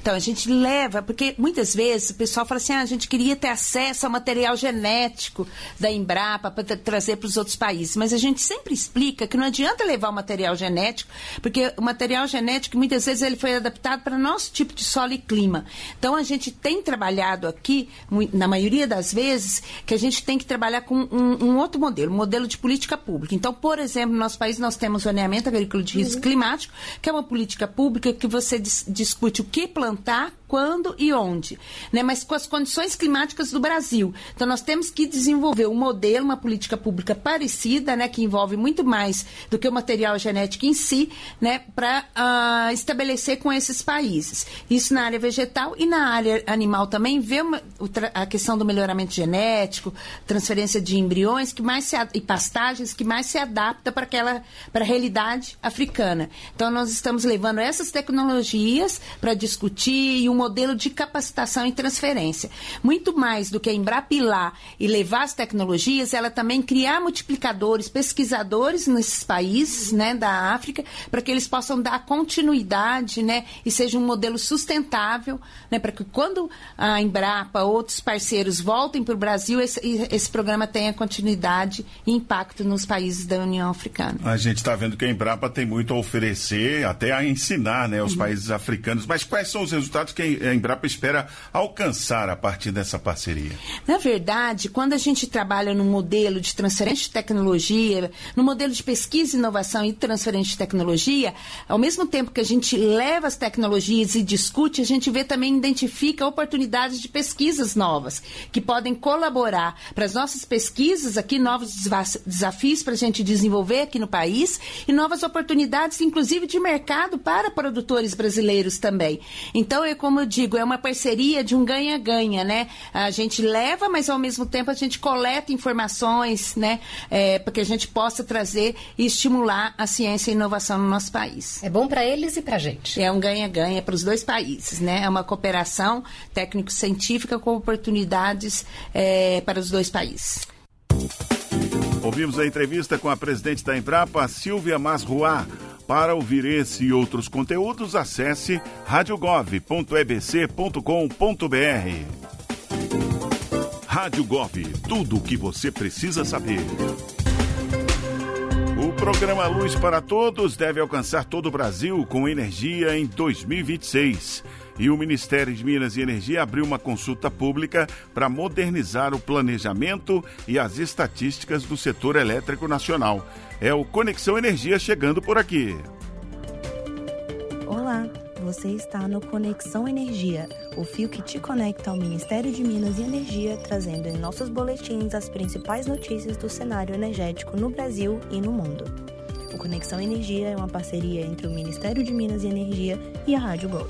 Então, a gente leva, porque muitas vezes o pessoal fala assim, ah, a gente queria ter acesso ao material genético da Embrapa para tra- trazer para os outros países, mas a gente sempre explica que não adianta levar o material genético, porque o material genético, muitas vezes, ele foi adaptado para nosso tipo de solo e clima. Então, a gente tem trabalhado aqui, na maioria das vezes, que a gente tem que trabalhar com um, um outro modelo, um modelo de política pública. Então, por exemplo, no nosso país, nós temos o Zoneamento Agrícola de Risco uhum. Climático, que é uma política pública que você dis- discute o que plantar, quando e onde, né? Mas com as condições climáticas do Brasil. Então, nós temos que desenvolver um modelo, uma política pública parecida, né? Que envolve muito mais do que o material genético em si, né? Para uh, estabelecer com esses países. Isso na área vegetal e na área animal também, ver uma, a questão do melhoramento genético, transferência de embriões que mais se, e pastagens que mais se adapta para aquela, para a realidade africana. Então, nós estamos levando essas tecnologias para discutir e um modelo de capacitação e transferência. Muito mais do que a Embrapa ir lá e levar as tecnologias, ela também criar multiplicadores, pesquisadores nesses países, né, da África, para que eles possam dar continuidade, né, e seja um modelo sustentável, né, para que quando a Embrapa, outros parceiros voltem para o Brasil, esse, esse programa tenha continuidade e impacto nos países da União Africana. A gente está vendo que a Embrapa tem muito a oferecer, até a ensinar, né, aos uhum. países africanos. Mas quais são os resultados que a Embrapa espera alcançar a partir dessa parceria? Na verdade, quando a gente trabalha no modelo de transferência de tecnologia, no modelo de pesquisa, inovação e transferência de tecnologia, ao mesmo tempo que a gente leva as tecnologias e discute, a gente vê também, identifica oportunidades de pesquisas novas, que podem colaborar para as nossas pesquisas aqui, novos desafios para a gente desenvolver aqui no país e novas oportunidades, inclusive de mercado para produtores brasileiros também. Então, é como eu digo, é uma parceria de um ganha-ganha, né? A gente leva, mas ao mesmo tempo a gente coleta informações, né? É, para que a gente possa trazer e estimular a ciência e a inovação no nosso país. É bom para eles e para a gente. É um ganha-ganha para os dois países, né? É uma cooperação técnico-científica com oportunidades é, para os dois países. Ouvimos a entrevista com a presidente da Embrapa, Silvia Masruá. Para ouvir esse e outros conteúdos, acesse rádio gov ponto e b c ponto com ponto b r. Rádio Gov, tudo o que você precisa saber. O programa Luz para Todos deve alcançar todo o Brasil com energia em dois mil e vinte e seis. E o Ministério de Minas e Energia abriu uma consulta pública para modernizar o planejamento e as estatísticas do setor elétrico nacional. É o Conexão Energia chegando por aqui. Olá, você está no Conexão Energia, o fio que te conecta ao Ministério de Minas e Energia, trazendo em nossos boletins as principais notícias do cenário energético no Brasil e no mundo. O Conexão Energia é uma parceria entre o Ministério de Minas e Energia e a Rádio Gov.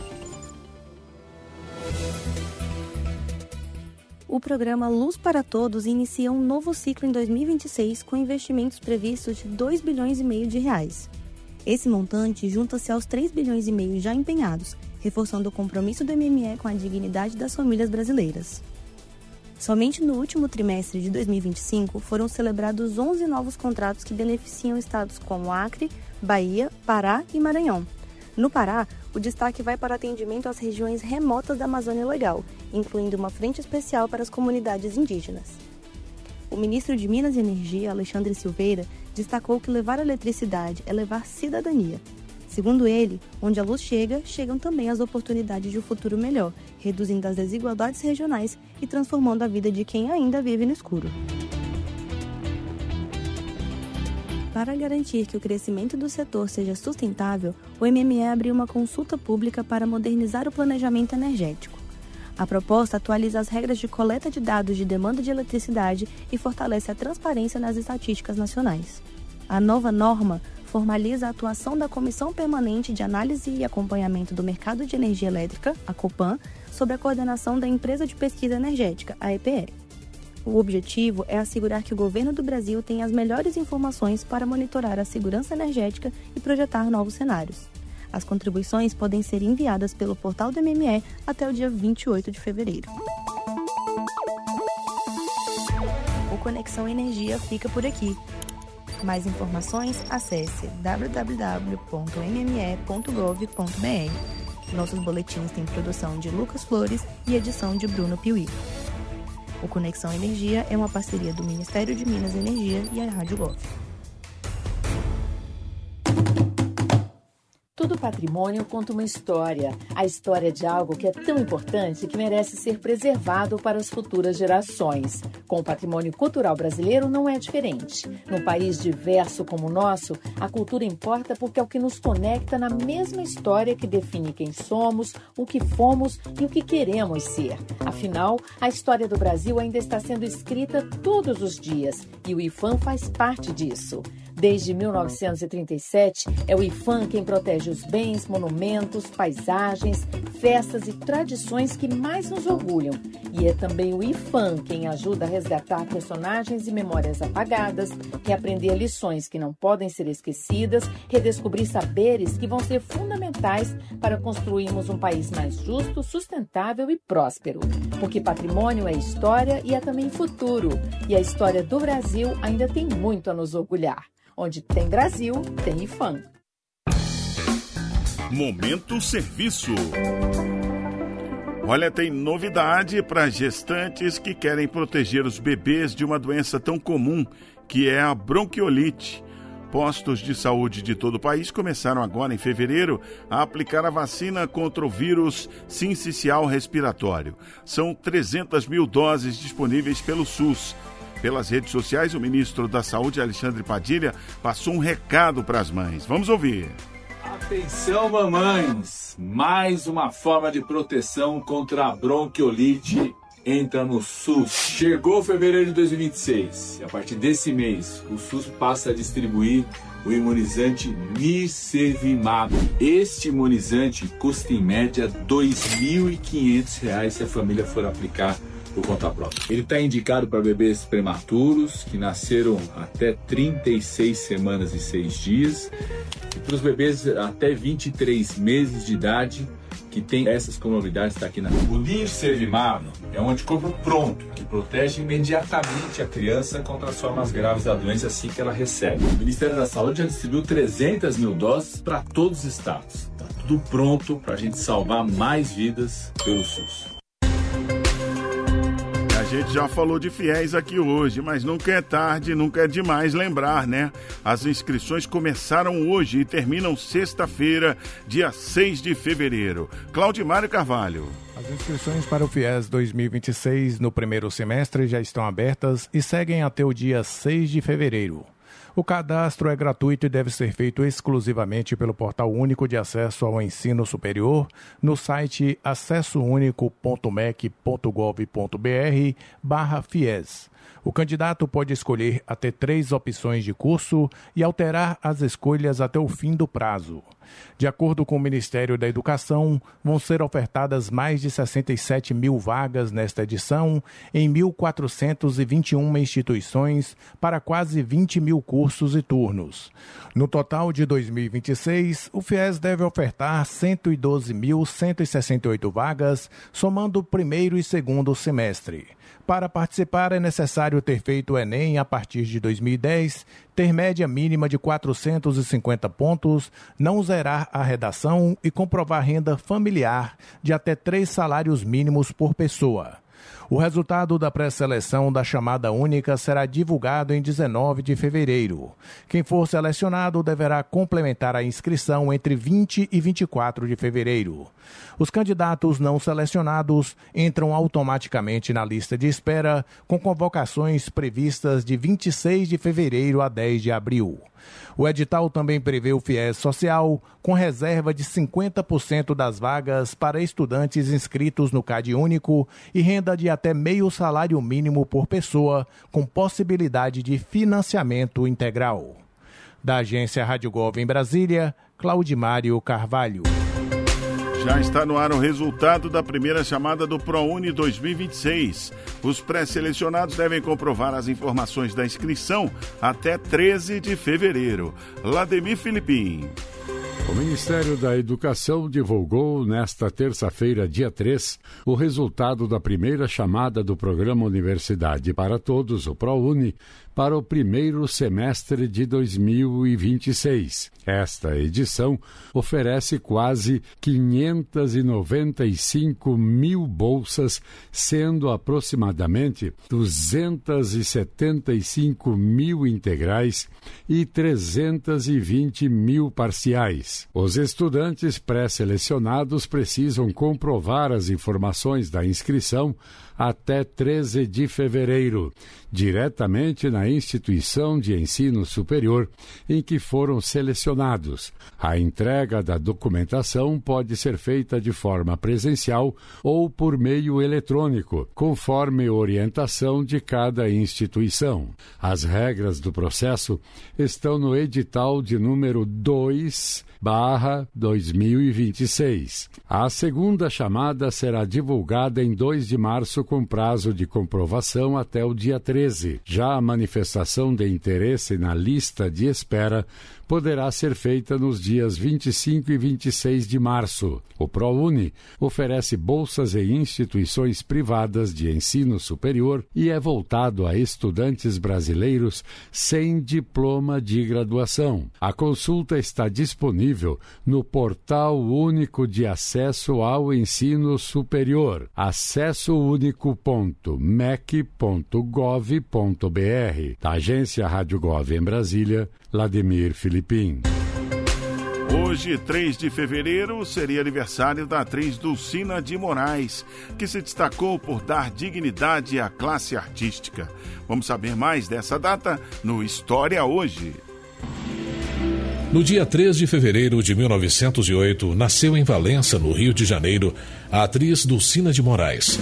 O programa Luz para Todos inicia um novo ciclo em dois mil e vinte e seis com investimentos previstos de dois bilhões e meio de reais. Esse montante junta-se aos três bilhões e meio já empenhados, reforçando o compromisso do M M E com a dignidade das famílias brasileiras. Somente no último trimestre de dois mil e vinte e cinco foram celebrados onze novos contratos que beneficiam estados como Acre, Bahia, Pará e Maranhão. No Pará, o destaque vai para o atendimento às regiões remotas da Amazônia Legal, incluindo uma frente especial para as comunidades indígenas. O ministro de Minas e Energia, Alexandre Silveira, destacou que levar a eletricidade é levar cidadania. Segundo ele, onde a luz chega, chegam também as oportunidades de um futuro melhor, reduzindo as desigualdades regionais e transformando a vida de quem ainda vive no escuro. Para garantir que o crescimento do setor seja sustentável, o M M E abriu uma consulta pública para modernizar o planejamento energético. A proposta atualiza as regras de coleta de dados de demanda de eletricidade e fortalece a transparência nas estatísticas nacionais. A nova norma formaliza a atuação da Comissão Permanente de Análise e Acompanhamento do Mercado de Energia Elétrica, a Copan, sob a coordenação da Empresa de Pesquisa Energética, a E P E. O objetivo é assegurar que o governo do Brasil tenha as melhores informações para monitorar a segurança energética e projetar novos cenários. As contribuições podem ser enviadas pelo portal do M M E até o dia vinte e oito de fevereiro. O Conexão Energia fica por aqui. Mais informações, acesse w w w ponto m m e ponto gov ponto b r. Nossos boletins têm produção de Lucas Flores e edição de Bruno Piuí. O Conexão Energia é uma parceria do Ministério de Minas e Energia e a Rádio Gov. Todo patrimônio conta uma história. A história de algo que é tão importante que merece ser preservado para as futuras gerações. Com o patrimônio cultural brasileiro não é diferente. Num país diverso como o nosso, a cultura importa porque é o que nos conecta na mesma história que define quem somos, o que fomos e o que queremos ser. Afinal, a história do Brasil ainda está sendo escrita todos os dias e o IPHAN faz parte disso. Desde mil novecentos e trinta e sete, é o IPHAN quem protege os bens, monumentos, paisagens, festas e tradições que mais nos orgulham. E é também o IPHAN quem ajuda a resgatar personagens e memórias apagadas, reaprender lições que não podem ser esquecidas, redescobrir saberes que vão ser fundamentais para construirmos um país mais justo, sustentável e próspero. Porque patrimônio é história e é também futuro. E a história do Brasil ainda tem muito a nos orgulhar. Onde tem Brasil, tem IPHAN. Momento Serviço. Olha, tem novidade para gestantes que querem proteger os bebês de uma doença tão comum que é a bronquiolite. Postos de saúde de todo o país começaram agora em fevereiro a aplicar a vacina contra o vírus sincicial respiratório. São trezentas mil doses disponíveis pelo SUS. Pelas redes sociais, o ministro da Saúde, Alexandre Padilha, passou um recado para as mães. Vamos ouvir. Atenção, mamães! Mais uma forma de proteção contra a bronquiolite entra no SUS. Chegou fevereiro de dois mil e vinte e seis e a partir desse mês o SUS passa a distribuir o imunizante Nirsevimab. Este imunizante custa em média dois mil e quinhentos reais se a família for aplicar por conta própria. Ele está indicado para bebês prematuros que nasceram até trinta e seis semanas e seis dias e para os bebês até vinte e três meses de idade que tem essas comorbidades. Está aqui na... O Nirsevimab é um anticorpo pronto que protege imediatamente a criança contra as formas graves da doença assim que ela recebe. O Ministério da Saúde já distribuiu trezentas mil doses para todos os estados. Está tudo pronto para a gente salvar mais vidas pelo SUS. A gente já falou de fiéis aqui hoje, mas nunca é tarde, nunca é demais lembrar, né? As inscrições começaram hoje e terminam sexta-feira, dia seis de fevereiro. Claudimário Carvalho. As inscrições para o FIES dois mil e vinte e seis no primeiro semestre já estão abertas e seguem até o dia seis de fevereiro. O cadastro é gratuito e deve ser feito exclusivamente pelo Portal Único de Acesso ao Ensino Superior no site acessounico.mec.gov.br barra FIES. O candidato pode escolher até três opções de curso e alterar as escolhas até o fim do prazo. De acordo com o Ministério da Educação, vão ser ofertadas mais de sessenta e sete mil vagas nesta edição em mil quatrocentas e vinte e uma instituições para quase vinte mil cursos e turnos. No total de dois mil e vinte e seis, o FIES deve ofertar cento e doze mil cento e sessenta e oito vagas, somando o primeiro e segundo semestre. Para participar é necessário ter feito o Enem a partir de dois mil e dez, ter média mínima de quatrocentos e cinquenta pontos, não zerar a redação e comprovar renda familiar de até três salários mínimos por pessoa. O resultado da pré-seleção da chamada única será divulgado em dezenove de fevereiro. Quem for selecionado deverá complementar a inscrição entre vinte e vinte e quatro de fevereiro. Os candidatos não selecionados entram automaticamente na lista de espera, com convocações previstas de vinte e seis de fevereiro a dez de abril. O edital também prevê o FIES Social, com reserva de cinquenta por cento das vagas para estudantes inscritos no CAD Único e renda de até meio salário mínimo por pessoa, com possibilidade de financiamento integral. Da agência Rádio Gov em Brasília, Claudimário Carvalho. Já está no ar o resultado da primeira chamada do ProUni dois mil e vinte e seis. Os pré-selecionados devem comprovar as informações da inscrição até treze de fevereiro. Lademir Filipim. O Ministério da Educação divulgou nesta terça-feira, dia três, o resultado da primeira chamada do Programa Universidade para Todos, o ProUni, para o primeiro semestre de dois mil e vinte e seis. Esta edição oferece quase quinhentas e noventa e cinco mil bolsas, sendo aproximadamente duzentas e setenta e cinco mil integrais e trezentas e vinte mil parciais. Os estudantes pré-selecionados precisam comprovar as informações da inscrição até treze de fevereiro, diretamente na instituição de ensino superior em que foram selecionados. A entrega da documentação pode ser feita de forma presencial ou por meio eletrônico, conforme orientação de cada instituição. As regras do processo estão no edital de número dois barra dois mil e vinte e seis. A segunda chamada será divulgada em dois de março com prazo de comprovação até o dia treze. Já a manifestação de interesse na lista de espera poderá ser feita nos dias vinte e cinco e vinte e seis de março. O ProUni oferece bolsas em instituições privadas de ensino superior e é voltado a estudantes brasileiros sem diploma de graduação. A consulta está disponível no Portal Único de Acesso ao Ensino Superior, acesso único ponto mec ponto gov ponto br. Da Agência Rádio Gov em Brasília, Vladimir Filipim. Hoje, três de fevereiro, seria aniversário da atriz Dulcina de Moraes, que se destacou por dar dignidade à classe artística. Vamos saber mais dessa data no História Hoje. No dia três de fevereiro de mil novecentos e oito, nasceu em Valença, no Rio de Janeiro, a atriz Dulcina de Moraes.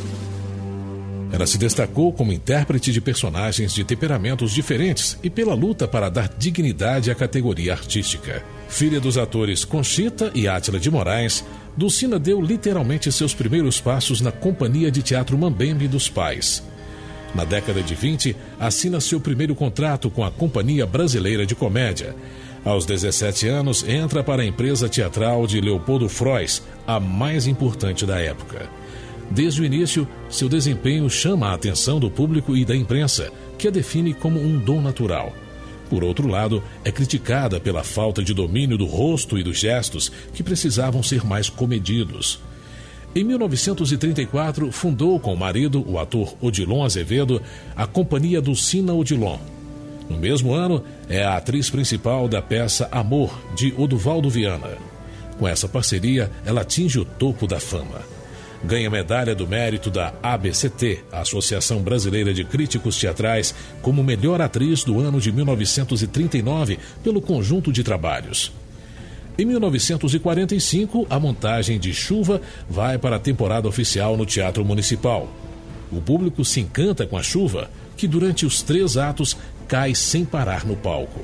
Ela se destacou como intérprete de personagens de temperamentos diferentes e pela luta para dar dignidade à categoria artística. Filha dos atores Conchita e Átila de Moraes, Dulcina deu literalmente seus primeiros passos na Companhia de Teatro Mambembe dos Pais. Na década de vinte, assina seu primeiro contrato com a Companhia Brasileira de Comédia. Aos dezessete anos, entra para a empresa teatral de Leopoldo Frois, a mais importante da época. Desde o início, seu desempenho chama a atenção do público e da imprensa, que a define como um dom natural. Por outro lado, é criticada pela falta de domínio do rosto e dos gestos, que precisavam ser mais comedidos. Em mil novecentos e trinta e quatro, fundou com o marido, o ator Odilon Azevedo, a Companhia Dulcina Odilon. No mesmo ano, é a atriz principal da peça Amor, de Oduvaldo Viana. Com essa parceria, ela atinge o topo da fama. Ganha medalha do mérito da A B C T, a Associação Brasileira de Críticos Teatrais, como melhor atriz do ano de mil novecentos e trinta e nove, pelo conjunto de trabalhos. Em mil novecentos e quarenta e cinco, a montagem de Chuva vai para a temporada oficial no Teatro Municipal. O público se encanta com a chuva, que durante os três atos cai sem parar no palco.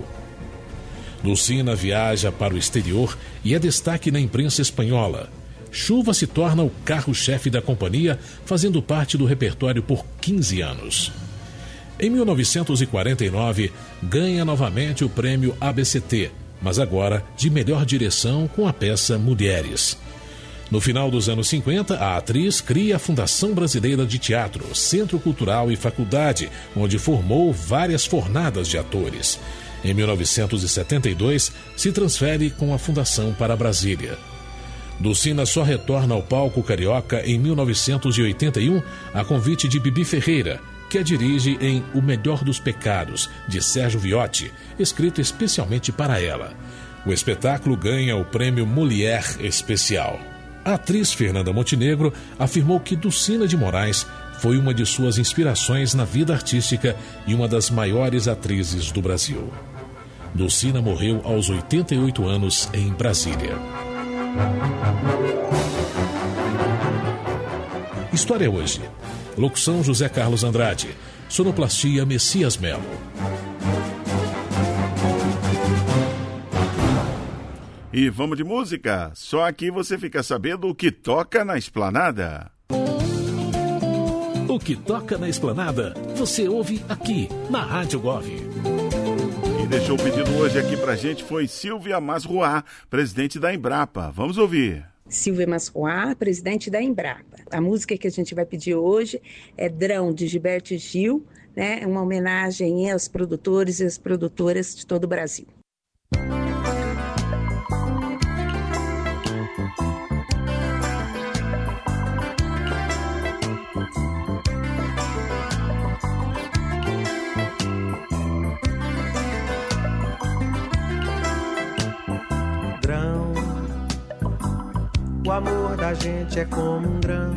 Dulcina viaja para o exterior e é destaque na imprensa espanhola. Chuva se torna o carro-chefe da companhia, fazendo parte do repertório por quinze anos. Em mil novecentos e quarenta e nove, ganha novamente o prêmio A B C T, mas agora de melhor direção com a peça Mulheres. No final dos anos cinquenta, a atriz cria a Fundação Brasileira de Teatro, Centro Cultural e Faculdade, onde formou várias fornadas de atores. Em mil novecentos e setenta e dois, se transfere com a Fundação para Brasília. Dulcina só retorna ao palco carioca em mil novecentos e oitenta e um, a convite de Bibi Ferreira, que a dirige em O Melhor dos Pecados, de Sérgio Viotti, escrito especialmente para ela. O espetáculo ganha o prêmio Molière Especial. A atriz Fernanda Montenegro afirmou que Dulcina de Moraes foi uma de suas inspirações na vida artística e uma das maiores atrizes do Brasil. Dulcina morreu aos oitenta e oito anos em Brasília. História Hoje. Locução José Carlos Andrade. Sonoplastia Messias Melo. E vamos de música. Só aqui você fica sabendo o que toca na Esplanada. O que toca na Esplanada, você ouve aqui, na Rádio Gov. Quem deixou o pedido hoje aqui pra gente foi Silvia Masruá, presidente da Embrapa. Vamos ouvir. Silvia Mascoá, presidente da Embrapa. A música que a gente vai pedir hoje é Drão, de Gilberto Gil, né? É uma homenagem aos produtores e às produtoras de todo o Brasil. O amor da gente é como um grão,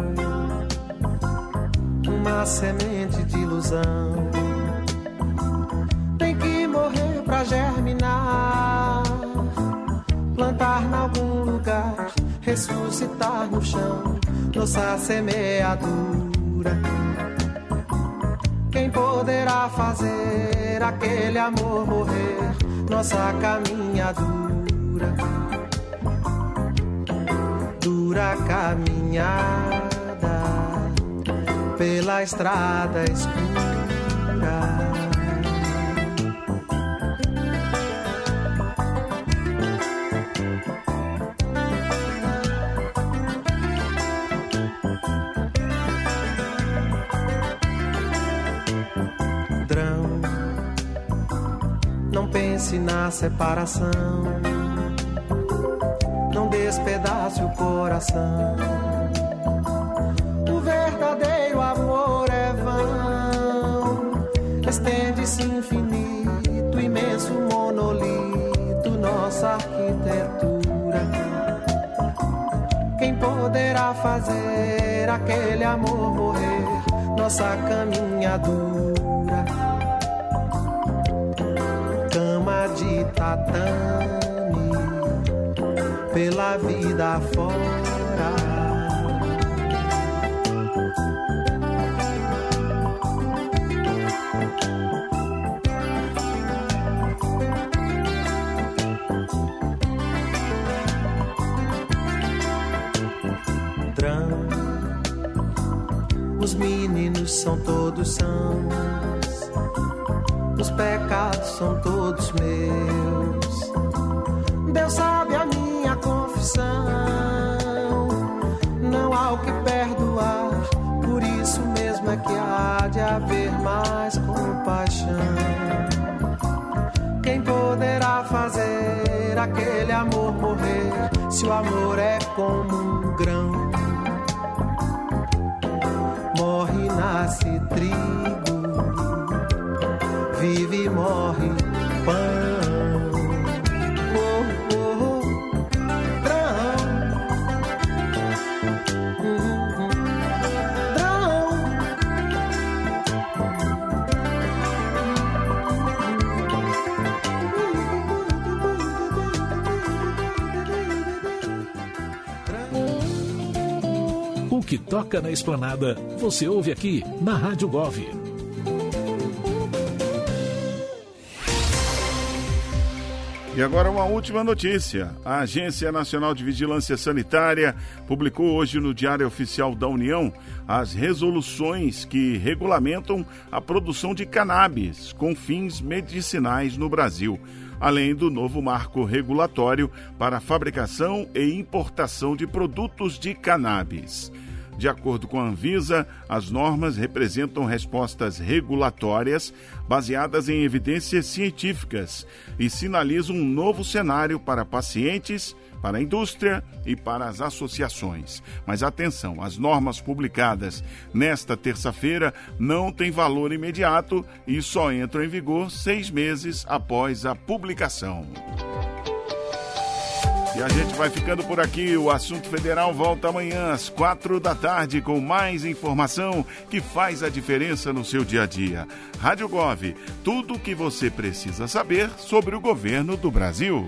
uma semente de ilusão. Tem que morrer pra germinar, plantar em algum lugar, ressuscitar no chão, nossa semeadura. Quem poderá fazer aquele amor morrer, nossa caminhadura? Dura caminhada pela estrada escura. Drão, não pense na separação, não despedace o coração. O verdadeiro amor é vão, estende-se infinito, imenso monolito, nossa arquitetura. Quem poderá fazer aquele amor morrer, nossa caminhadura? Cama de tatame pela vida fora. Drão, os meninos são todos sãos, os pecados são todos meus. Deus sabe a minha confissão, não há o que perdoar, por isso mesmo é que há de haver mais compaixão. Quem poderá fazer aquele amor morrer, se o amor é como um grão? Morre, nasce trigo, vive e morre pão. O que toca na Esplanada, você ouve aqui na Rádio Gov. E agora uma última notícia. A Agência Nacional de Vigilância Sanitária publicou hoje no Diário Oficial da União as resoluções que regulamentam a produção de cannabis com fins medicinais no Brasil, além do novo marco regulatório para a fabricação e importação de produtos de cannabis. De acordo com a Anvisa, as normas representam respostas regulatórias baseadas em evidências científicas e sinalizam um novo cenário para pacientes, para a indústria e para as associações. Mas atenção, as normas publicadas nesta terça-feira não têm valor imediato e só entram em vigor seis meses após a publicação. E a gente vai ficando por aqui. O Assunto Federal volta amanhã às quatro da tarde com mais informação que faz a diferença no seu dia a dia. Rádio Gov, tudo o que você precisa saber sobre o governo do Brasil.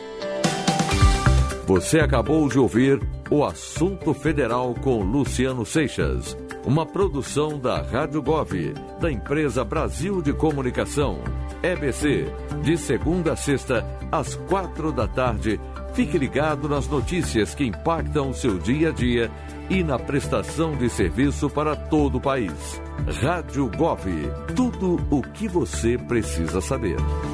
Você acabou de ouvir o Assunto Federal com Luciano Seixas, uma produção da Rádio Gov, da empresa Brasil de Comunicação, E B C, de segunda a sexta, às quatro da tarde. Fique ligado nas notícias que impactam o seu dia a dia e na prestação de serviço para todo o país. Rádio Gov, tudo o que você precisa saber.